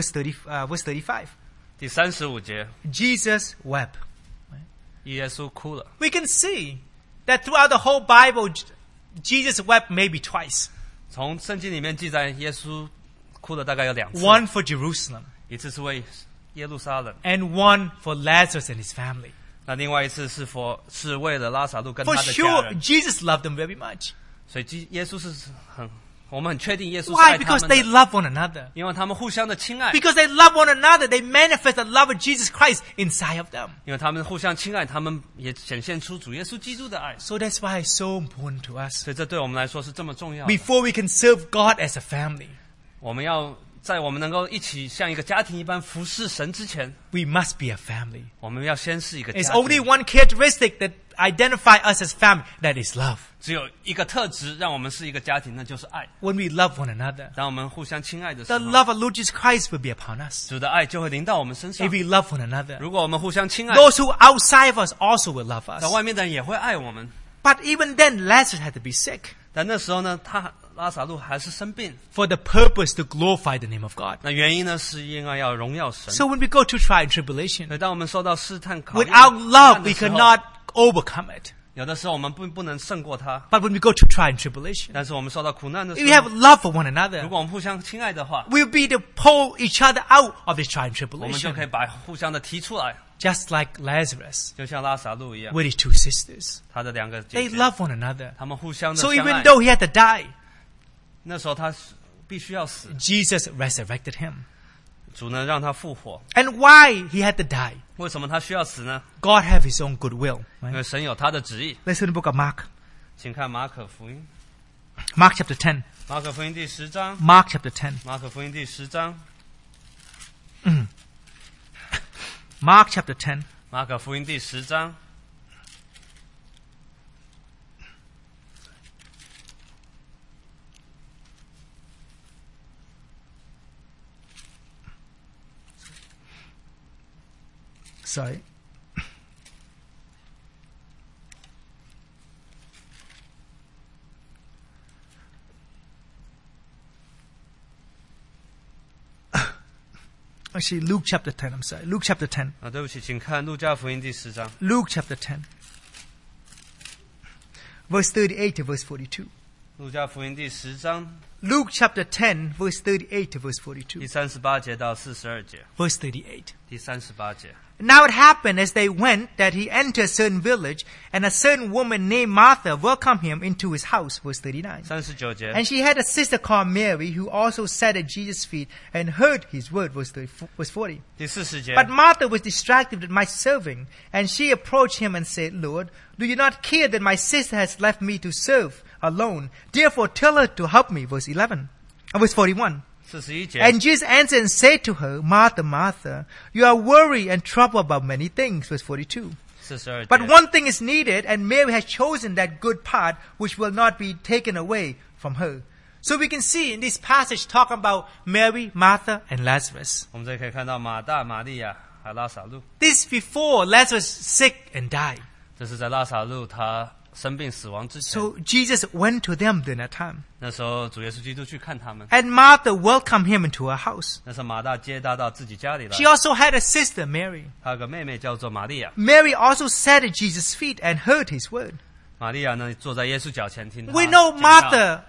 35. 第35节， Jesus wept. 耶稣哭了。 We can see that throughout the whole Bible, Jesus wept maybe twice. 从圣经里面记载，耶稣哭了大概有2次， One for Jerusalem, 一次是为耶路撒冷， and one for Lazarus and his family. 那另外一次是为了拉撒路跟他 For 的家 sure, 人。 Jesus loved them very much. 所以耶稣是我们很确定耶稣是 Why? 爱他 Because 们 they 的， love one another. 因为他们互相的亲爱， Because they love one another, they manifest the love of Jesus Christ inside of them. 因为他们互相亲爱，他们也显现出主耶稣基督的爱。 So that's why it's so important to us. 所以这对我们来说是这么重要的。 Before we can serve God as a family, 我们要在我们能够一起像一个家庭一般服侍神之前， we must be a family. 我们要先是一个家 It's 庭。 only one characteristic that identify us as family, that is love. 只有一个特质让我们是一个家庭，那就是爱。 When we love one another, 当我们互相亲爱的时 the 候， love of Lord Jesus Christ will be upon us. 主的爱就会临到我们身上 If。we love one another, 如果我们互相亲爱， those who outside of us also will love 在 us. 外面的人也会爱我们。 But even then, Lazarus had to be sick 但那时候呢，拉撒路还是生病， for the purpose to glorify the name of God. 那原因呢是因为要荣耀神。 So when we go to trial and tribulation, 所以当我们受到试探考验 without love, 的 we 时候 cannot overcome it. 有的时候我们不能胜过他， But when we go to trial and tribulation, 但是我们受到苦难的 if we 时 have 候， love for one another, 如果我们互相亲爱的话， we'll be to pull each other out of this trial and 我们就可以 tribulation. 把互相的提出来， Just like Lazarus 就像拉撒路一样， with his two sisters. 他的两个 They 姐姐， love one another. 他们互相的 So 相 even 爱。 though he had to die, 那时候他必须要死， Jesus resurrected him. 主能让他复活。 And why he had to die? 为什么他需要死呢？ God have his own good will. 因 Right? 为神有他的旨意。 Let's read the book of Mark. 请看马可福音， Mark chapter 10. 马可福音第10章， Mark chapter 10. 马可福音第10章， Mark chapter 10. 马可福音第10章。 Sorry. Actually, Luke chapter 10. I'm sorry. Luke chapter 10. 啊，对不起，请看路加福音第10章， Luke chapter 10. Verse 38 to verse 42. 路加福音第10章 Luke chapter 10, verse 38 to verse 第 42. 38节到42节， Verse 38. 第38节。 Now it happened as they went that he entered a certain village, and a certain woman named Martha welcomed him into his house. Verse 39. 39节， And she had a sister called Mary, who also sat at Jesus' feet and heard his word. Verse 40. 第40节。 But Martha was distracted with my serving, and she approached him and said, Lord, do you not care that my sister has left me to serve alone? Therefore tell her to help me. Verse 41. 41节， And Jesus answered and said to her, Martha, Martha, you are worried and troubled about many things. Verse 42. 42 But 节。 one thing is needed, and Mary has chosen that good part which will not be taken away from her. So we can see in this passage talking about Mary, Martha, and Lazarus. 我们这里可以看到马大、玛利亚还有拉撒路， This before Lazarus sick and died. 这是在拉撒路他生病死亡之前。 So Jesus went to them during that time. 那时候主耶稣基督去看他们， And Martha welcomed him into her house. 那时候马大接他到自己家里来 She，also had a sister, Mary. 他有个妹妹叫做玛利亚。 Mary also sat at Jesus' feet and heard his word. 玛利亚呢坐在耶稣脚前听他 We know 讲道 Martha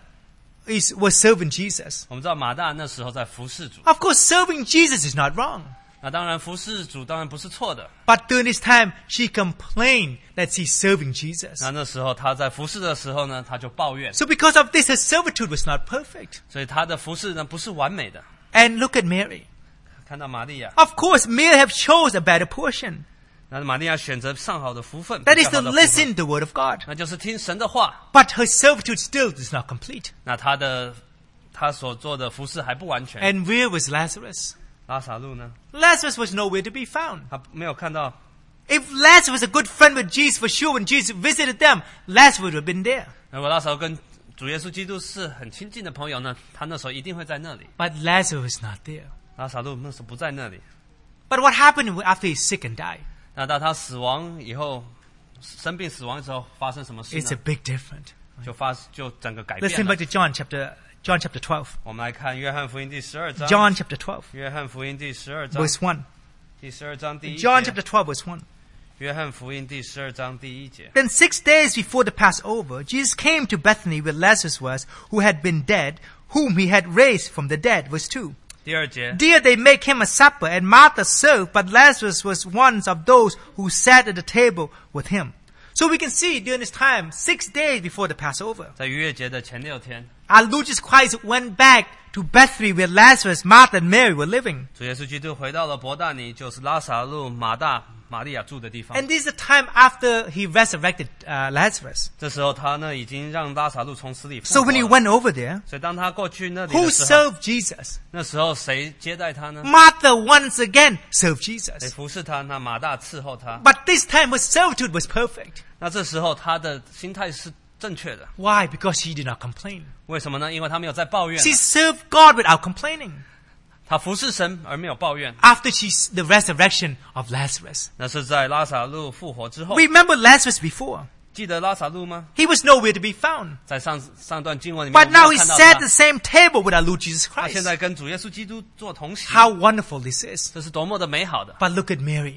was serving Jesus. 我们知道马大那时候在服侍主， Of course, serving Jesus is not wrong. 那当然服侍主当然不是错的。 But during this time, she complained that she's serving Jesus. 那时候他在服侍的时候呢，他就抱怨， So because of this, her servitude was not perfect. 所以他的服侍呢不是完美的。 And look at Mary. 看到玛利亚， Of course, Mary have chose a better portion. 那玛利亚选择上好的福分， That 比 is 较 to 好的福分 listen the word of God. 那就是听神的话。 But her servitude still is not complete. 那他所做的服侍还不完全。 And where was Lazarus? 拉撒路呢， Lazarus was nowhere to be found. 他没有看到。 If Lazarus was a good friend with Jesus, for sure, when Jesus visited them, Lazarus would have been there. 如果那时候跟主耶稣基督是很亲近的朋友呢，他那时候一定会在那里。 But Lazarus was not there. 拉撒路那时候不在那里。 But what happened after he sick and died? 那到他死亡以后，生病死亡之后发生什么事 It's a 呢？ big difference. 就整个改 Let's 变 turn 了 back。to John chapter 12. 我们来看约翰福音第12章。 John chapter 12, 约翰福音第12章 verse 1. 第12章第1 John 节。 chapter 12, verse 1. 约翰福音第12章第1节。 Then 6 days before the Passover, Jesus came to Bethany where Lazarus was, who had been dead, whom he had raised from the dead. Verse 2. 第2节。 There they make him a supper, and Martha served, but Lazarus was one of those who sat at the table with him. So we can see during this time, 6 days before the Passover, 在逾越节的前6天， our Lord Jesus Christ went back to Bethany where Lazarus, Martha, and Mary were living. 主耶稣基督回到了伯大尼，就是拉撒路、马大、玛利亚住的地方。 And this is the time after he resurrected Lazarus. 这时候他呢已经让拉撒路从死里复 So 活 when he 了。 went over there, 所以当他过去那里 who 的时候， served Jesus? 那时候谁接待他呢？ Martha once again served 谁 Jesus. 服侍他？那马大伺候他。 But this time her servitude was perfect. 那这时候他的心态是正确的， Why? Because she did not complain. 为什么呢？因为他没有在抱怨， She served God without complaining. 他服侍神而没有抱怨。 After the resurrection of Lazarus. 那是在拉撒路复活之后。 Remember Lazarus before. 记得拉撒路吗？ He was nowhere to be found. 在上段经文里面， But 我们 now 有 he 看到 sat at 他 the same table with our Lord Jesus 他现 Christ. 在跟主耶稣基督做同席， How wonderful this is. 这是多么的美好的。 But look at Mary.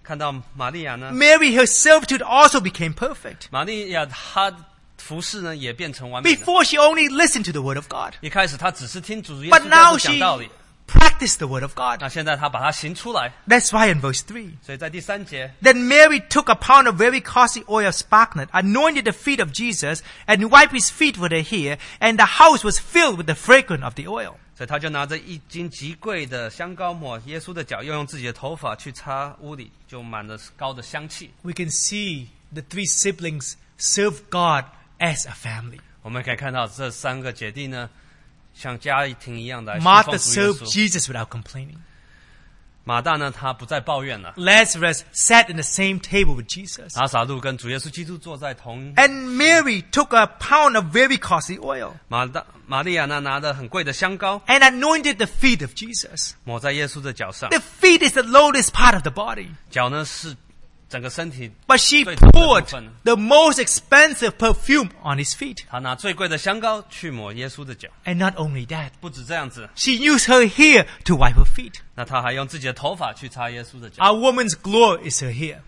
看到玛利亚呢， Mary, her servitude also became perfect. 玛利亚她服侍呢也变成完美的。 Before she only listened to the word of God. 一开始她只是听主耶 But 稣 now 讲 she 道理， practiced the word of God. 那现在她把它行出来。 That's why in verse 3. 所以在第3节， Then Mary took a pound of very costly oil of spikenard, anointed the feet of Jesus, and wiped his feet with her hair, and the house was filled with the fragrance of the oil. 所以她就拿着一斤极贵的香膏抹耶稣的脚，又用自己的头发去擦屋里，就满了膏的香气。 We can see the 3 siblings serve God as a family. 我们可以看到这3个姐弟呢，像家庭一样的来侍奉 Martha 主耶 served 稣。 Jesus without complaining. 马大呢，他不再抱怨了。 Lazarus sat in the same table with Jesus. 拉撒路跟主耶稣基督坐在同。 And Mary took a pound of very costly oil 玛利亚呢，拿着很贵的香膏， and anointed the feet of Jesus. 抹在耶稣的脚上。 The feet is the lowest part of the body. 脚呢是整个身体， But she 最重的部 poured 分。 the most expensive perfume on his feet. 他拿最贵的香膏去抹耶稣的脚。 And not only that, 不止这样子， she used her hair to wipe her feet. 那他还用自己的头发去擦耶稣的脚。 A woman's glory is her hair.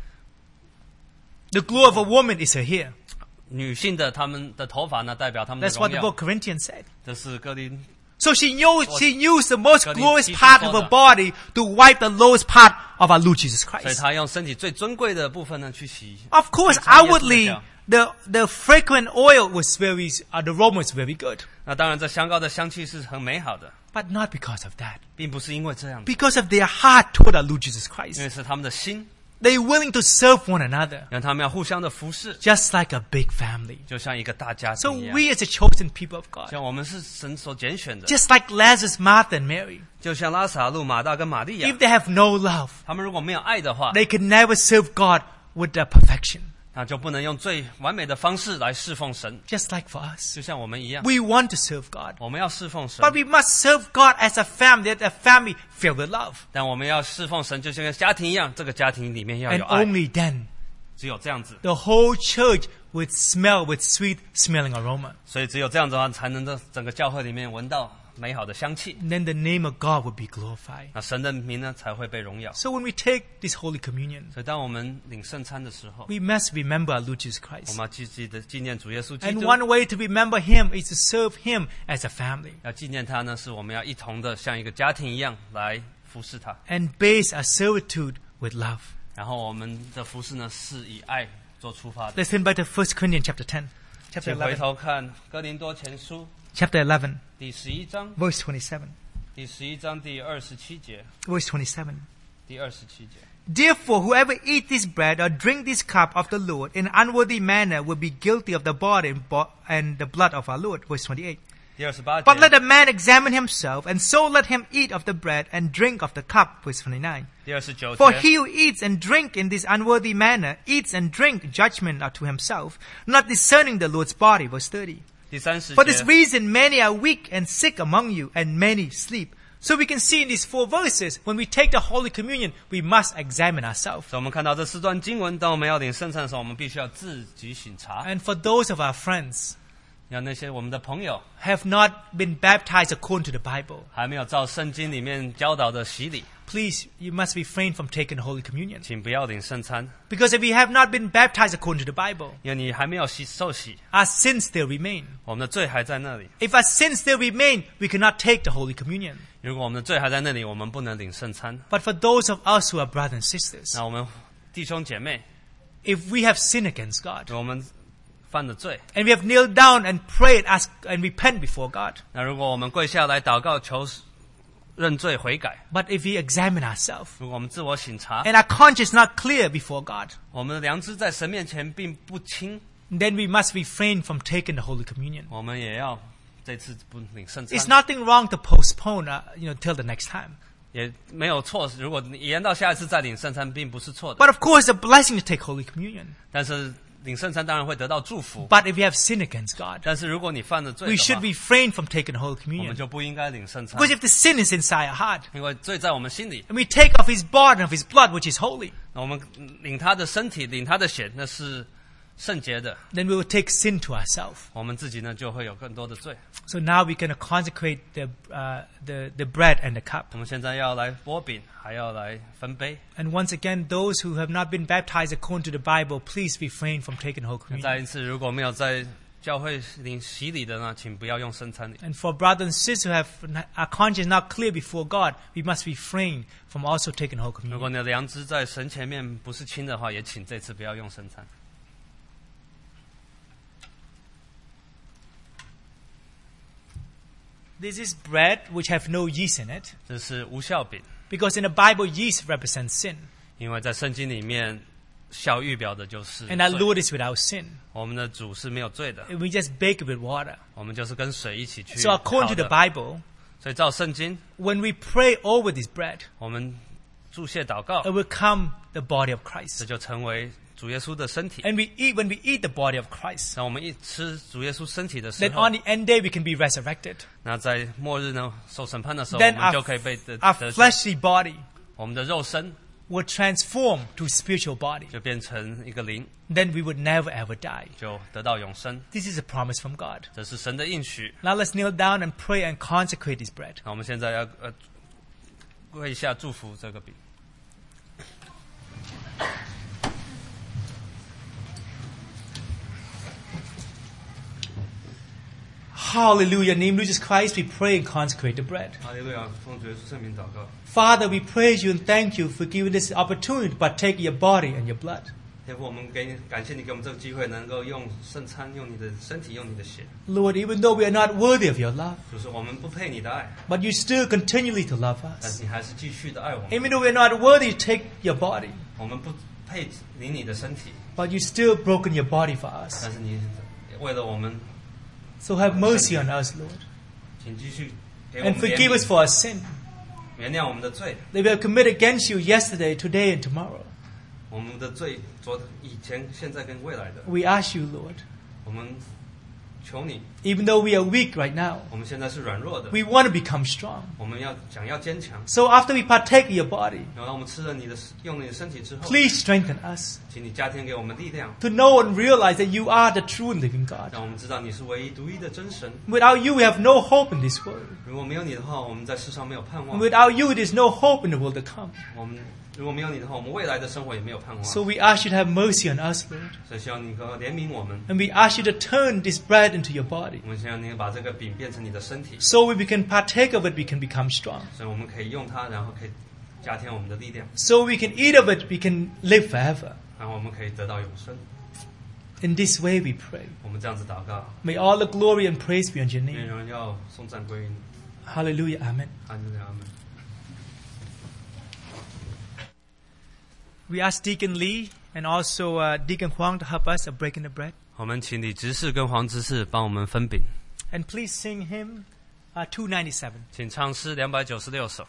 The glory of a woman is her hair. 女性的她们的头发呢，代表她们的 That's 荣 what the 耀 book。Corinthians said. 这是哥林 So she used the most God is glorious Jesus part of for her the- body to wipe the lowest part of our Lord Jesus 所以 Christ. 他用身体最尊贵的部分呢去洗。 Of course, 去擦耶稣的 outwardly, 脚 the fragrant oil was the aroma was very good. 那当然，这香膏的香气是很美好的， But not because of that. 并不是因为这样子， Because of their heart toward our Lord Jesus 因 Christ. 为是他们的心， They're willing to serve one another. 让他们要互相的服侍， Just like a big family. 就像一个大家 So 庭一样。 we as a chosen people of God. 像我们是神所拣选的， Just like Lazarus, Martha, and Mary. 就像拉撒路、马大跟玛利亚 If，they have no love, 他们如果没有爱的话， they can never serve God with the perfection. 那就不能用最完美的方式来侍奉神， Just like for us. 就像我们一样， We want to serve God. 我们要侍奉神 But，we must serve God as a family, that a family filled with love. 但我们要侍奉神，就像个家庭一样，这个家庭里面要 And 有爱， only then, 只有这样子， the whole church would smell with sweet smelling aroma. 所以只有这样子的话，才能在整个教会里面闻到美好的香气， And then the name of God would be glorified. 那神的名呢才会被荣耀。 So when we take this Holy Communion, 所以当我们领圣餐的时候， we must remember our Lord Jesus 我 Christ. 们要记得纪念主耶稣基 And 督。 one way to remember Him is to serve Him as a family. 要纪念他呢，是我们要一同的像一个家庭一样来服侍他。 And base our servitude with love. 然后我们的服侍呢，是以爱做出发的。 Let's turn back to 1 Corinthians chapter 10. Chapter 请回 11. 头看哥林多前书 Chapter 11, 第11章， verse 27. 第11章第27节， Verse 27. 第27节。 Therefore, whoever eat this bread or drink this cup of the Lord in an unworthy manner will be guilty of the body and the blood of our Lord. Verse 28. 第28 But let 节， a man examine himself, and so let him eat of the bread and drink of the cup. Verse 29. 第29 For 节。 he who eats and drink in this unworthy manner eats and drink judgment to himself, not discerning the Lord's body. Verse 30. 第30 For this 节， reason, many are weak and sick among you, and many sleep. So we can see in these 4 verses, when we take the Holy Communion, we must examine ourselves. 所以我们看到这4段经文，当我们要领圣餐的时候，我们必须要自己省察。 And for those of our friends 让那些我们的朋友 have not been baptized according to the Bible, 还没有照圣经里面教导的洗礼， please, you must refrain from taking the Holy Communion. 请不要领圣餐， Because if we have not been baptized according to the Bible, 因为你还没有受洗， our sins still remain. 我们的罪还在那里。 If our sins still remain, we cannot take the Holy Communion. 如果我们的罪还在那里，我们不能领圣餐。 But for those of us who are brothers and sisters, 那我们弟兄姐妹， if we have sinned against God, 我们犯了罪， and we have kneeled down and prayed, ask, and repent before God, 那如果我们跪下来祷告求认罪悔改， but if we examine ourselves, 如果我们自我省察， and our conscience not clear before God, 我们的良知在神面前并不清， then we must refrain from taking the Holy Communion. 我们也要这次不领圣 It's 餐， nothing wrong to postpone, till the next time. 也没有错。如果你延到下一次再领圣餐，并不是错的。 But of course, it's a blessing to take Holy Communion. 但是领圣餐当然会得到祝福， But if we have sinned against God, 但是如果你犯了罪 we 的 should 话， refrain from taking the Holy 我们 Communion. 就不应该领圣餐， Because if the sin is inside our heart, 因为罪在我们心里。 and we take of His body and of His blood, which is holy, 那我们领他的身体，领他的血，那是圣洁的， then we will take sin to ourselves. 我们自己呢就会有更多的罪。 So now we're going to consecrate the bread and the cup. 我们现在要来剥饼，还要来分杯。 And once again, those who have not been baptized according to the Bible, please refrain from taking whole 再 communion. 一次，如果没有在教会领洗礼的呢，请不要用圣餐礼。 And for brothers and sisters who have our conscience not clear before God, we must refrain from also taking whole 如果 communion. 你的良知在神前面不是清的话，也请这次不要用圣餐。 This is bread which have no yeast in it, 这是无效饼， because in the Bible, yeast represents sin, 因为在圣经里面，效预表的就是罪 and our Lord is without sin. 我们的主是没有罪的， And we just bake it with water. 我们就是跟水一起去 So according 烤 to the 的。 Bible, 所以照圣经， when we pray over this bread, 我们注谢祷告 it，will become the body of 这 Christ. 就成为主耶稣的身体。 And when we eat the body of Christ, 当我们一吃主耶稣身体的时 then 候 on，the end day we can be resurrected. 那在末日呢，受审判的时候， Then 我们就可以被得 our 得救， fleshly body 我们的肉身 will transform to spiritual body. 就变成一个灵， Then we would never ever die. 就得到永生。 This is a promise from God. 这是神的应许。 Now let's kneel down and pray and consecrate this bread. 那我们现在要跪下祝福这个饼。 Hallelujah. In the name of Jesus Christ, we pray and consecrate the bread. 哈利路亚，奉主耶稣圣名祷告。 Father, we praise you and thank you for giving us the opportunity to partake your body and your blood. 天父，我们感谢你给我们这个机会，能够用圣餐，用你的身体，用你的血。 Lord, even though we are not worthy of your love, 就是我们不配你的爱， but you still continually to love 但 us. 是你还是继续的爱我们。 Even though we are not worthy to take your body, 我们不配领你的身体， but you still broken your body for us. 但是你为了我们， So have mercy on us, Lord, 请继续给我们 and forgive us 怜悯 for our sin 原谅我们的罪。 that we have committed against you yesterday, today, and tomorrow. 我们的罪，以前、现在跟未来的， We ask you, Lord, 我们求你。 even though we are weak right now, 我们现在是软弱的， we want to become strong. 我们要坚强。 So after we partake of your body, 然后我们吃了用你的身体之后， please strengthen us 请你加添给我们力量， to know and realize that you are the true and living God. 让我们知道你是唯一独一的真神。 Without you, we have no hope in this world. 如果没有你的话，我们在世上没有盼望。 Without you, there is no hope in the world to come. 我们如果没有你的话，我们未来的生活也没有盼望。 So we ask you to have mercy on us, Lord. 所以希望你能够怜悯我们。 And we ask you to turn this bread into your body. 我们希望你把这个饼变成你的身体， So we can partake of it, we can become strong. 所以我们可以用它，然后可以加添我们的力量， So we can eat of it, we can live forever. 然后我们可以得到永生。 In this way we pray. 我们这样子祷告， May all the glory and praise be unto your 愿 name. 荣耀颂赞归于你。 Hallelujah. Amen. 阿门，阿门。 We ask Deacon Lee and also Deacon Huang to help us of breaking the bread. 我们请李执事跟黄执事帮我们分饼， And please sing hymn 297. 请唱诗296首。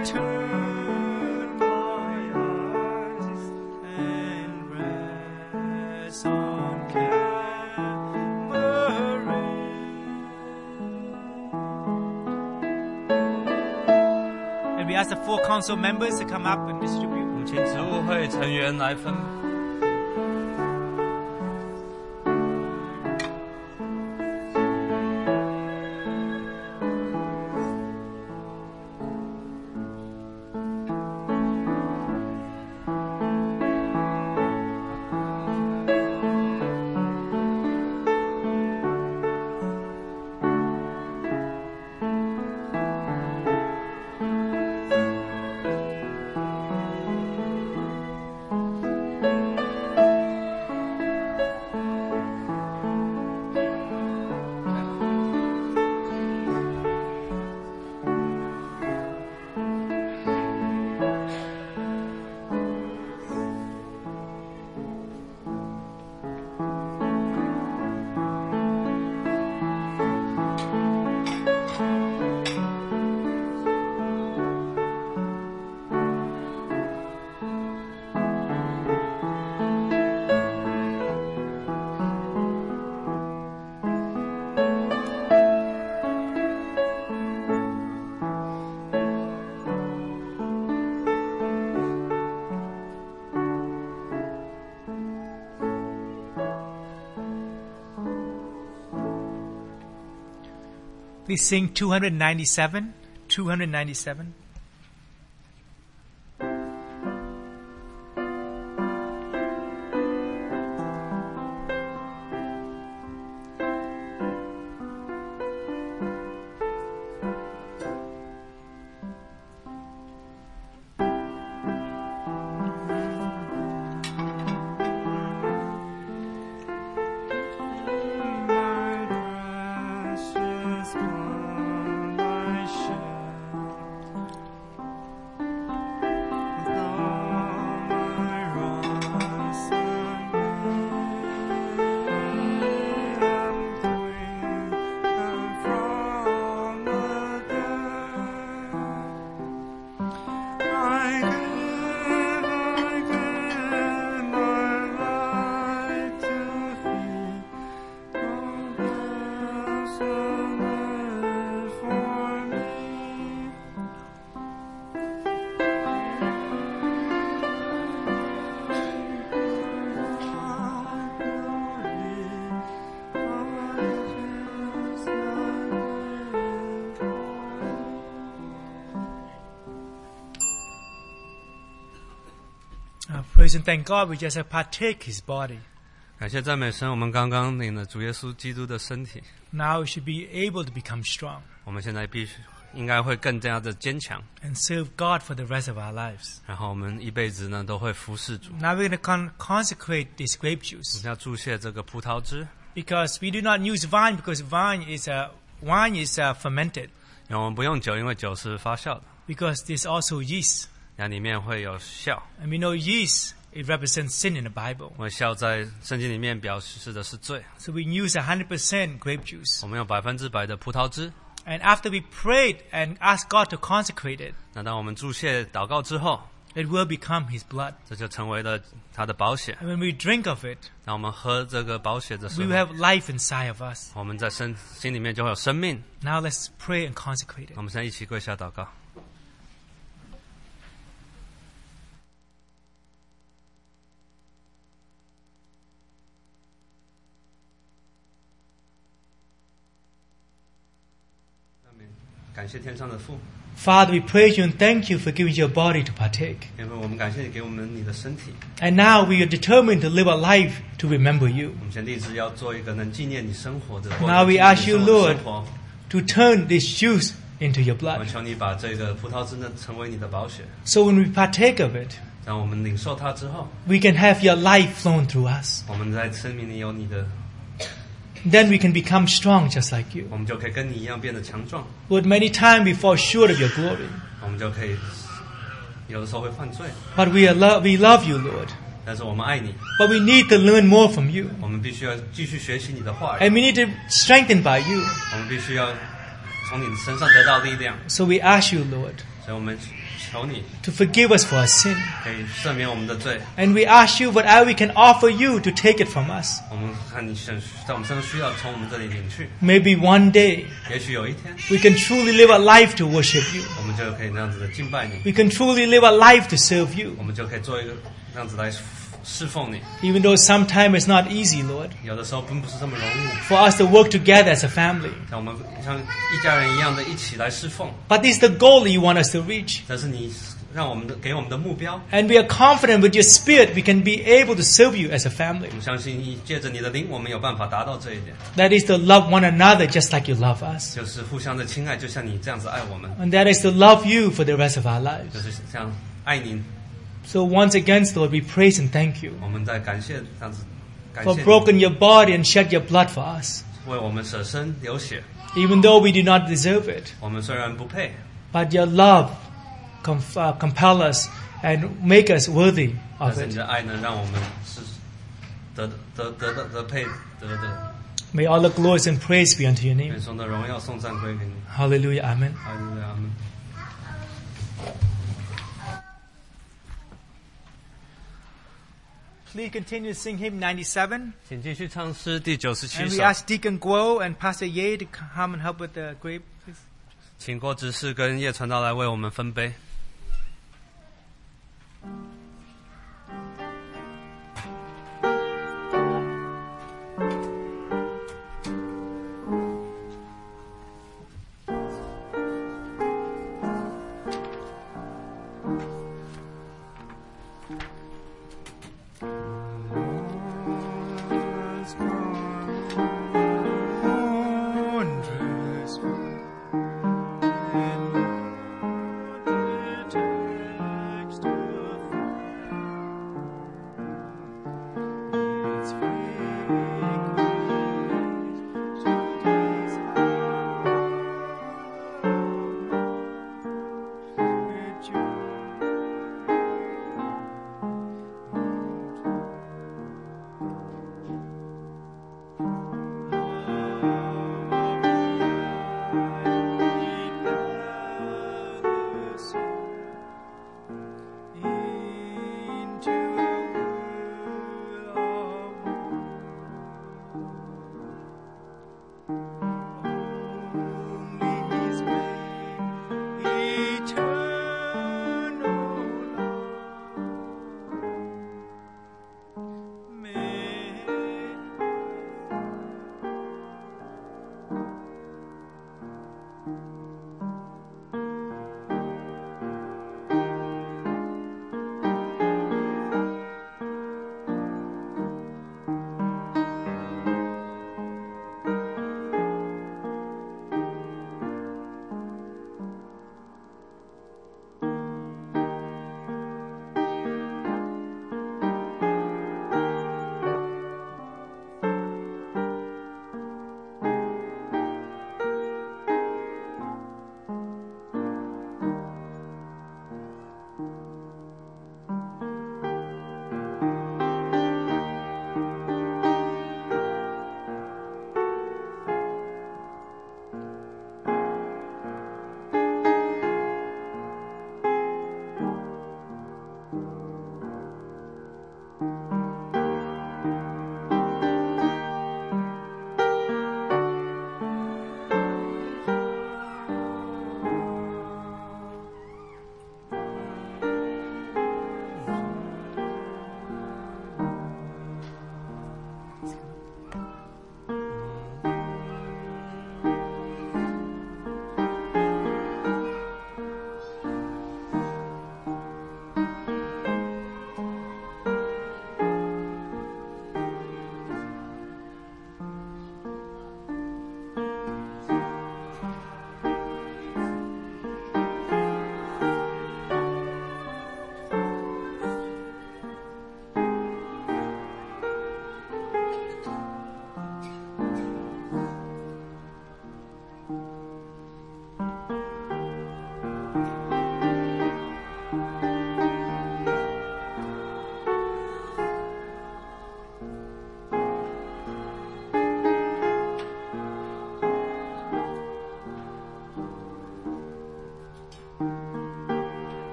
turn my eyes and rest on Calvary. And we ask the four council members to come up and distribute. 我们请职务会成员来分。 Please sing 297. 297. Praise and thank God we just have partake His body. 感谢赞美神，我们刚刚领了主耶稣基督的身体， Now we should be able to become strong 我们现在应该会更加的坚强， and serve God for the rest of our lives. 然后我们一辈子呢都会服侍主。 Now we're going to consecrate this grape 我 juice 们要注谢这个葡萄汁， because we do not use wine because wine is fermented 然后我们不用酒，因为酒是发酵的， because there's also yeast. 然后里面会有酵。 And we know yeast, it represents sin in the Bible. 因为酵在圣经里面表示的是罪， So we use 100% grape juice. 我们用100%的葡萄汁。 And after we prayed and asked God to consecrate it, 那当我们注谢祷告之后， it will become His blood. 这就成为了他的宝血。 And when we drink of it, 当我们喝这个宝血的时 we 候 will，have life inside of us. 我们在心里面就会有生命。 Now let's pray and consecrate it. 我们现在一起跪下祷告。感谢天上的父， Father, we praise you and thank you for giving your body to partake. 因为我们感谢你给我们你的身体。 And now we are determined to live a life to remember you. 我们现在立志要做一个能纪念你生活的。 Now we ask you, 纪念你生活的 Lord, 生活 to turn this juice into your 我们 blood. 求你把这个葡萄汁呢成为你的宝血， So when we partake of it, 让我们领受它之后， we can have your life flown through us. 我们在生命里有你的， Then we can become strong just like you. 我们就可以跟你一样变得强壮， Lord, many times we fall short of your glory. 我们就可以有的时候会犯罪， But we love you, Lord. 但是我们爱你， But we need to learn more from you. 我们必须要继续学习你的话语， And we need to be strengthened by you. 我们必须要从你身上得到力量。 So we ask you, Lord, 所所以我们求你 to forgive us for our sin. 可以赦免我们的罪。 And we ask you whatever we can offer you to take it from us. 我们看你在我们身上需要从我们这里领去。 Maybe one day 也许有一天， we can truly live a life to worship you. 我们就可以那样子的敬拜你， We can truly live a life to serve you. 我们就可以做一个那样子来侍奉你。 Even though sometimes it's not easy, Lord, 有的时候并不是这么容易， for us to work together as a family. 像我们像一家人一样的一起来侍奉。 But this is the goal that you want us to reach. 这是你让我们给我们的目标。 And we are confident with your spirit we can be able to serve you as a family. 我们相信你借着你的灵，我们有办法达到这一点， That is to love one another just like you love us. 就是互相的亲爱，就像你这样子爱我们， And that is to love you for the rest of our lives. 就是像爱你。 So once again, Lord, we praise and thank you 我们在感谢这样子，感 for 谢 broken 你 your body and shed your blood for us. 为我们舍身流血。 Even though we do not deserve it, 我们虽然不配， but your love compel us and make us worthy 但 of 是你 it. 的爱呢，让我们是得配得的。 May all the glories and praise be unto your 愿 name. 颂的荣耀颂赞归给你。 Hallelujah. Amen. 哈利路亚，阿们。 Please continue to sing hymn 97. 请继续唱诗第97 And we 首， ask Deacon Guo and Pastor Ye to come and help with the grape. Please. 请郭执事跟叶传道来为我们分杯。 Wondrous It's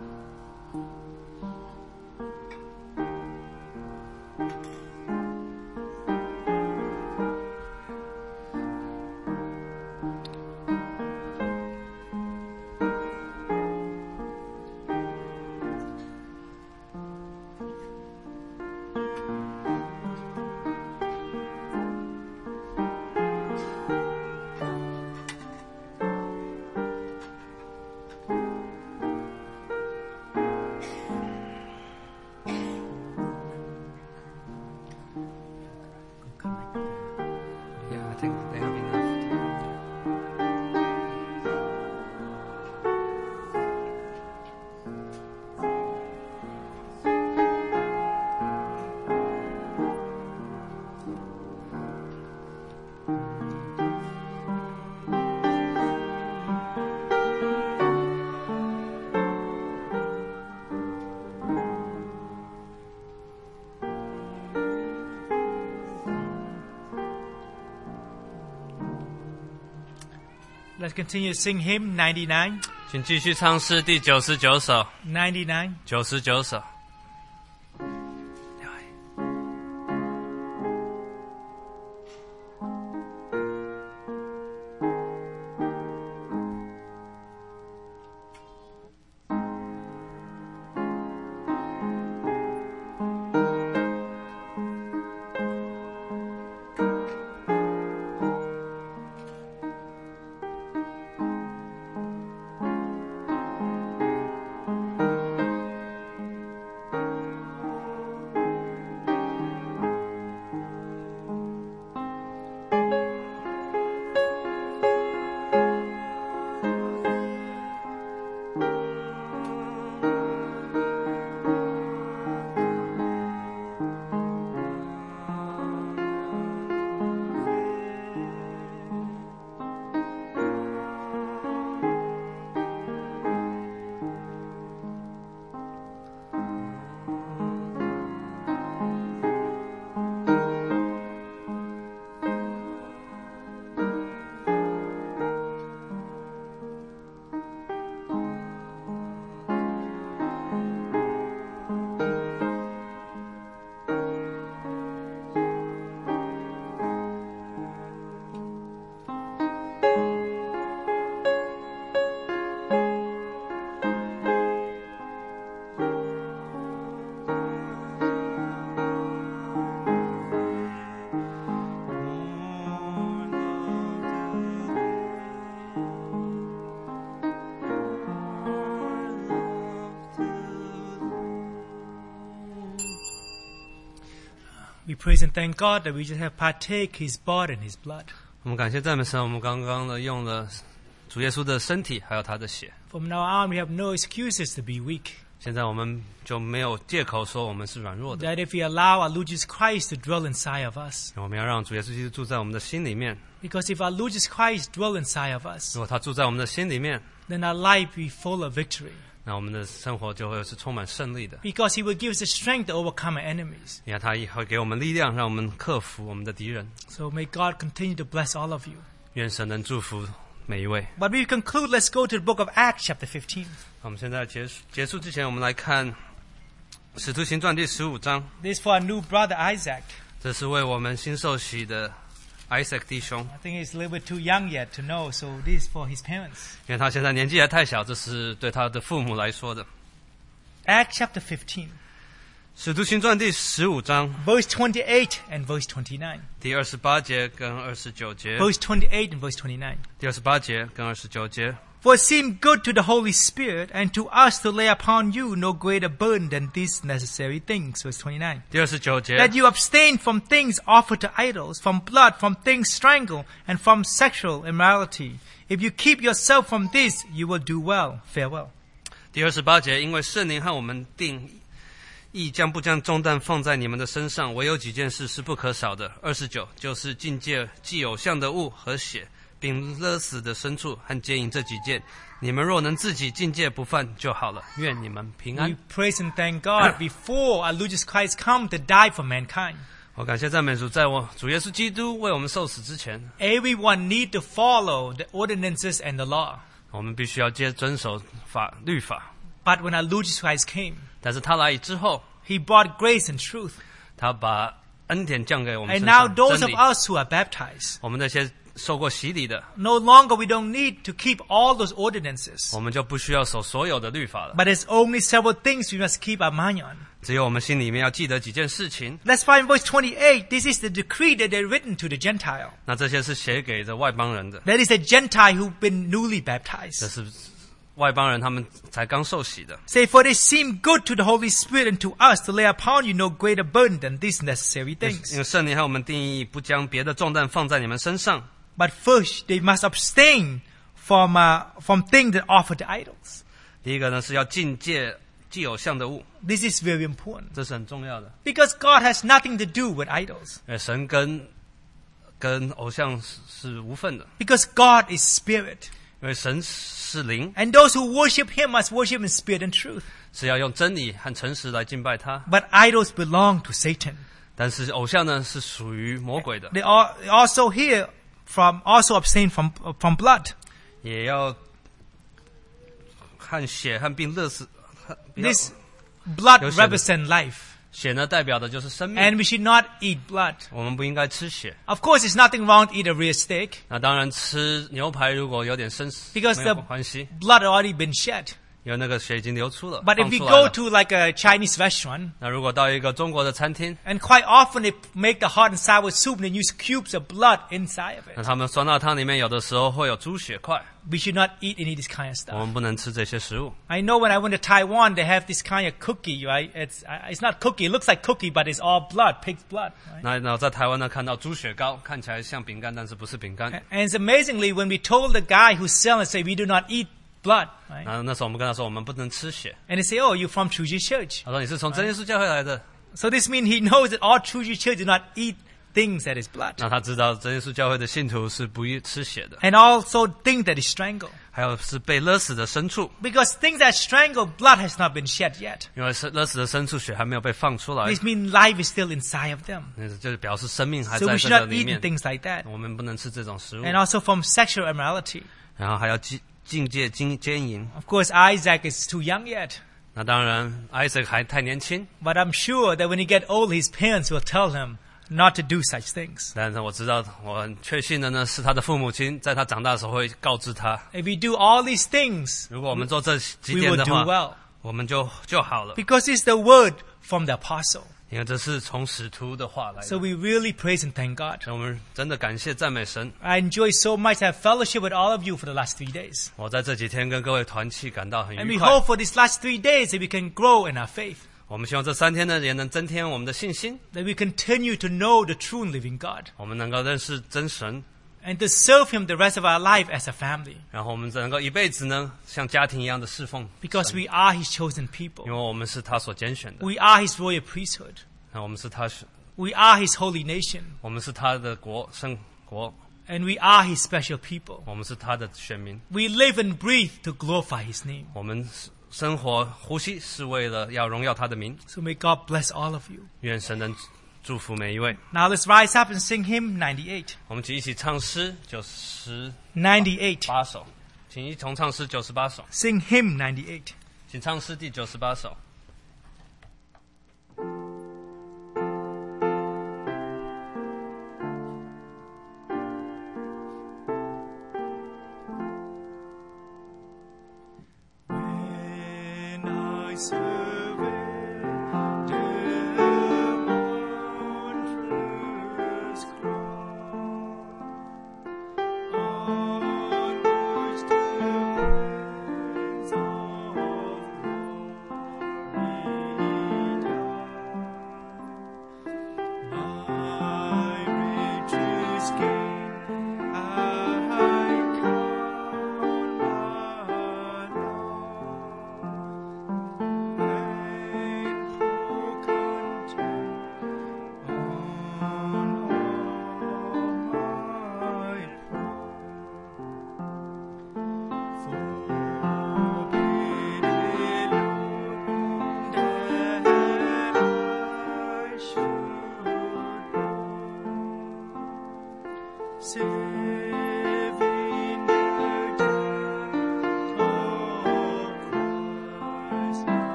Yeah, I think they have enough. Let's continue to sing hymn 99. 请继续唱诗第99首。 99. 99首。 We praise and thank God that we just have partake His body and His blood. 我们感谢赞美神，我们刚刚呢用了主耶稣的身体，还有他的血。 From now on, we have no excuses to be weak. 现在我们就没有借口说我们是软弱的。 That if we allow our Lord Jesus Christ to dwell inside of us, 我们要让主耶稣基督住在我们的心里面。 because if our Lord Jesus Christ dwell inside of us, 如果他住在我们的心里面， then our life will be full of victory. 那我们的生活就会是充满胜利的。 Because He will give us the strength to overcome our enemies. 因为他会给我们力量，让我们克服我们的敌人。 So may God continue to bless all of you. 愿神能祝福每一位。 But we conclude, let's go to the book of Acts chapter 15. 我们现在结束之前，我们来看《使徒行传》第15章。 This is for our new brother Isaac. 这是为我们新受洗的 Isaac 弟兄， I think he's a little bit too young yet to know, so this is for his parents. 因为他现在年纪还太小，这是对他的父母来说的。 Acts chapter 15, 使徒行传第15章 verse 28 and verse 29. 第28节跟29节， Verse 28 and verse 29. 第28节跟29节。 For it seemed good to the Holy Spirit and to us to lay upon you no greater burden than these necessary things. Verse 29. 第29节， That you abstain from things offered to idols, from blood, from things strangled, and from sexual immorality. If you keep yourself from this, you will do well. Farewell. 第28节，因为圣灵和我们定义将不将重担放在你们的身上，唯有几件事是不可少的。29就是禁戒祭偶像的物和血，并勒死的牲畜和奸淫这几件。你们若能自己禁戒不犯就好了。愿你们平安 We。praise and thank God before our Lord Jesus Christ come to die for mankind. 我感谢赞美主，在我主耶稣基督为我们受死之前， Everyone need to follow the ordinances and the law. 我们必须要遵守律法。 But when our Lord Jesus Christ came, 但是他来之后， He brought grace and truth. 他把恩典降给我们 And 身 now 上， those 真 of 理。 us who are baptized, 我们那些受过洗礼的， no longer we don't need to keep all those ordinances. 我们就不需要守所有的律法了。 But there's only several things we must keep our mind on. 只有我们心里面要记得几件事情。 Let's find verse 28. This is the decree that they're written to the Gentile. 那这些是写给这外邦人的， That is the Gentile who've been newly 这 baptized. 是外邦人他们才刚受洗的。 Say, for it seemed good to the Holy Spirit and to us to lay upon you no greater burden than these necessary 因 things. 为圣灵和我们定义不将别的重担放在你们身上， But first, they must abstain from things that offer to idols. 第一个呢是要禁戒祭偶像的物， This is very important. 这是很重要的。 Because God has nothing to do with idols. 神跟偶像是无份的， Because God is spirit. 因为神是灵， And those who worship Him must worship in spirit and truth. 是要用真理和诚实来敬拜他。 But idols belong to Satan. 但是偶像呢是属于魔鬼的， They also also abstain from blood. 也要和血和并勒死。 This blood 有血的。 represents life. 血呢代表的就是生命， And we should not eat blood. 我们不应该吃血。 Of course, there's nothing wrong to eat a real steak 那当然吃牛排如果有点生死， because 没有 the 关系， blood already been shed. 因为那个血已经流出了， But 放 if 出 we 来 go 了。 to like a Chinese restaurant, 那如果到一个中国的餐厅， and quite often they make the hot and sour soup and they use cubes of blood inside of 那 it, 他们酸辣汤里面有的时候会有猪血块， we should not eat any of this kind of 我 stuff. 们不能吃这些食物。 I know when I went to Taiwan, they have this kind of cookie, right? It's not cookie. It looks like cookie, but it's all blood, pig's blood. Right? 那我在台湾呢看到猪血糕，看起来像饼干，但是不是饼干。 And it's amazingly when we told the guy who's selling, say we do not eat blood, right? 那时候我们跟他说我们不能吃血， And they say, oh, you're from True Jesus Church. 他说你是从真耶稣教会来的， So this means he knows that all True Jesus Church do not eat things that is blood. 那他知道真耶稣教会的信徒是不吃血的， And also things that is strangled. 还有是被勒死的牲畜， Because things that strangle, blood has not been shed yet. 因为勒死的牲畜血还没有被放出来， This means life is still inside of them. 那就是表示生命还 So 在 we 这 should 个 not 里 eat 面。 things like that. 我们不能吃这种食物， And also from sexual immorality. 然后还要禁戒奸淫。 Of course, Isaac is too young yet. 那当然，Isaac 还太年轻， But I'm sure that when he get old, his parents will tell him not to do such things. 但是我知道，我很确信的呢，是他的父母亲在他长大的时候会告知他， If we do all these things, 如果我们做这几 we 点 will 的 do 话， well. 我们就好了， Because it's the word from the apostle. 因为这是从使徒的话来 So 的。 we really praise and thank God. 我们真的感谢赞美神。 I enjoy so much to have fellowship with all of you for the last 3 days. 我在这几天跟各位团契感到很 And 愉 we 快。 hope for these last 3 days that we can grow in our faith. 我们希望这3天呢，也能增添我们的信心， That we continue to know the true and living God. 我们能够认识真神， And to serve Him the rest of our life as a family. 然后我们能够一辈子呢，像家庭一样的侍奉 Because 神， we are His chosen 因 people. 为我们是他所拣选的， We are His royal priesthood. 那我们是他， We are His holy nation. 我们是他的圣国， And we are His special people. 我们是他的选民， We live and breathe to glorify His name. 我们生活呼吸是为了要荣耀他的名。 So may God bless all of you. 愿神能祝福每一位。 Now let's rise up and sing hymn 98. 我们一起唱诗98 98. 首，请一同唱诗98首， Sing hymn 98. 请唱诗第98首。 When I survey the wondrous cross, on which the Prince of Glory died, my riches gain I count not.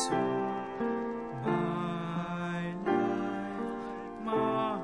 soul, my life, my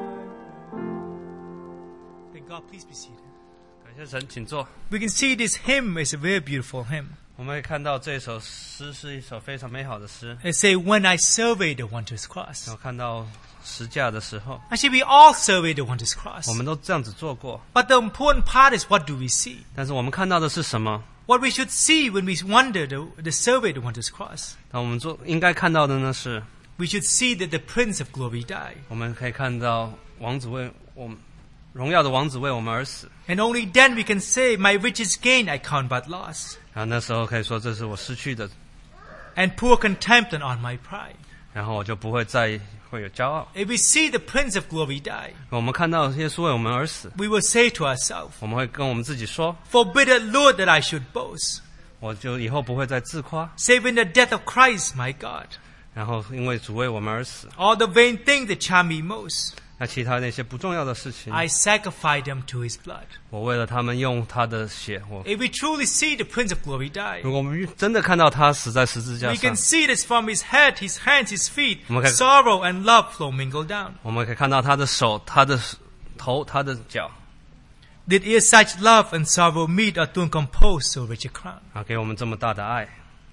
all. Thank God, please be seated. 感谢神，请坐。 We can see this hymn is a very beautiful hymn. 我们会看到这首诗是一首非常美好的诗。 It say, when I survey the wondrous cross. 然后看到十架的时候， Actually, we all survey the wondrous cross. 我们都这样子做过。 But the important part is, what do we see? 但是我们看到的是什么？ What we should see when we wonder the survey the wondrous cross. 那我们应该看到的呢是， We should see that the Prince of Glory died. 我们可以看到王子为我们荣耀的王子为我们而死。 And only then we can say, my riches gain I count but loss. 然后那时候可以说这是我失去的， And pour contempt on my pride. 然后我就不会再会有骄傲。 If we see the Prince of Glory die, 我们看到耶稣为我们而死， we will say to ourselves, 我们会跟我们自己说， forbid it, Lord, that I should boast. 我就以后不会再自夸。 Save in the death of Christ, my God. 然后因为主为我们而死， All the vain things that charm me most, 那其他那些不重要的事情， I sacrifice them to his blood. 我为了他们用他的血。 If we truly see the Prince of Glory die, 如果我们真的看到他死在十字架 we 上 can，see this from his head, his hands, his feet, 我们可以 sorrow and love flow mingle down. 我们可以看到他的手、他的头、他的脚， Did ere such love and sorrow meet or to compose so rich a crown? 啊，给我们这么大的爱。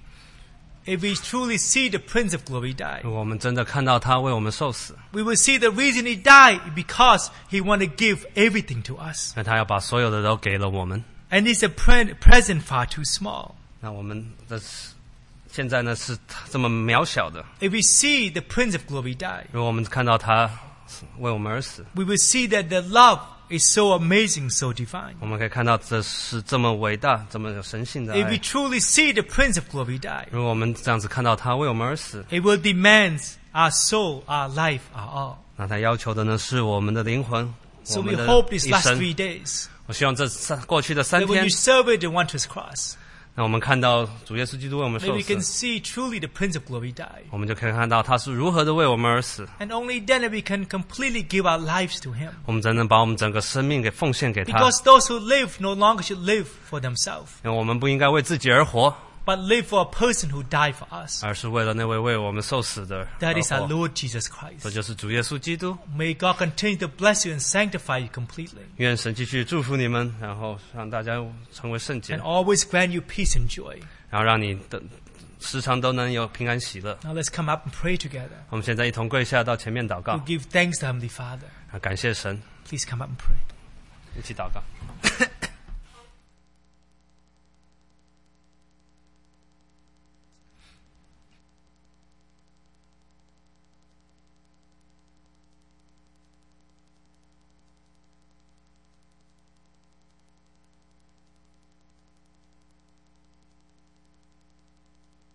If we truly see the Prince of Glory die, 如果我们真的看到他为我们受死， we will see the reason he died because he wanted to give everything to us. 那他要把所有的都给了我们。 And is a present far too small. 那我们的现在呢是这么渺小的。 If we see the Prince of Glory die, 如果我们看到他为我们而死， we will see that the love is so amazing, so divine. 我们可以看到这是这么伟大、这么有神性的 If we 爱。 truly see the Prince of Glory die, 如果我们这样子看到他为我们而死， it will demand our soul, our life, our all. 那他要求的呢是我们的灵魂， So 我 we 们的 hope these 一 last 生。 3 days 我希望这过去的3 that when 天 you，survey the wondrous cross, 那我们看到主耶稣基督为我们 that 受 we can 死， see truly the Prince of Glory die. 我们就可以看到他是如何的为我们而死。 And only then that we can completely give our lives to him. 我们才能把我们整个生命给奉献给他， Because those who live no longer should live for themselves, 因为我们不应该为自己而活， but live for a person who died for us. 而是为了那位为我们受死的而 That is our 活。 Lord Jesus 这 Christ. 就是主耶稣基督。 May God continue to bless you and sanctify you completely, 愿神继续祝福你们，然后让大家成为圣洁 and，always grant you peace and joy. 然后让你的时常都能有平安喜乐。 Now let's come up and pray together. 我们现在一同跪下到前面祷告 To，give thanks to Heavenly Father. 感谢神， Please come up and pray. 一起祷告。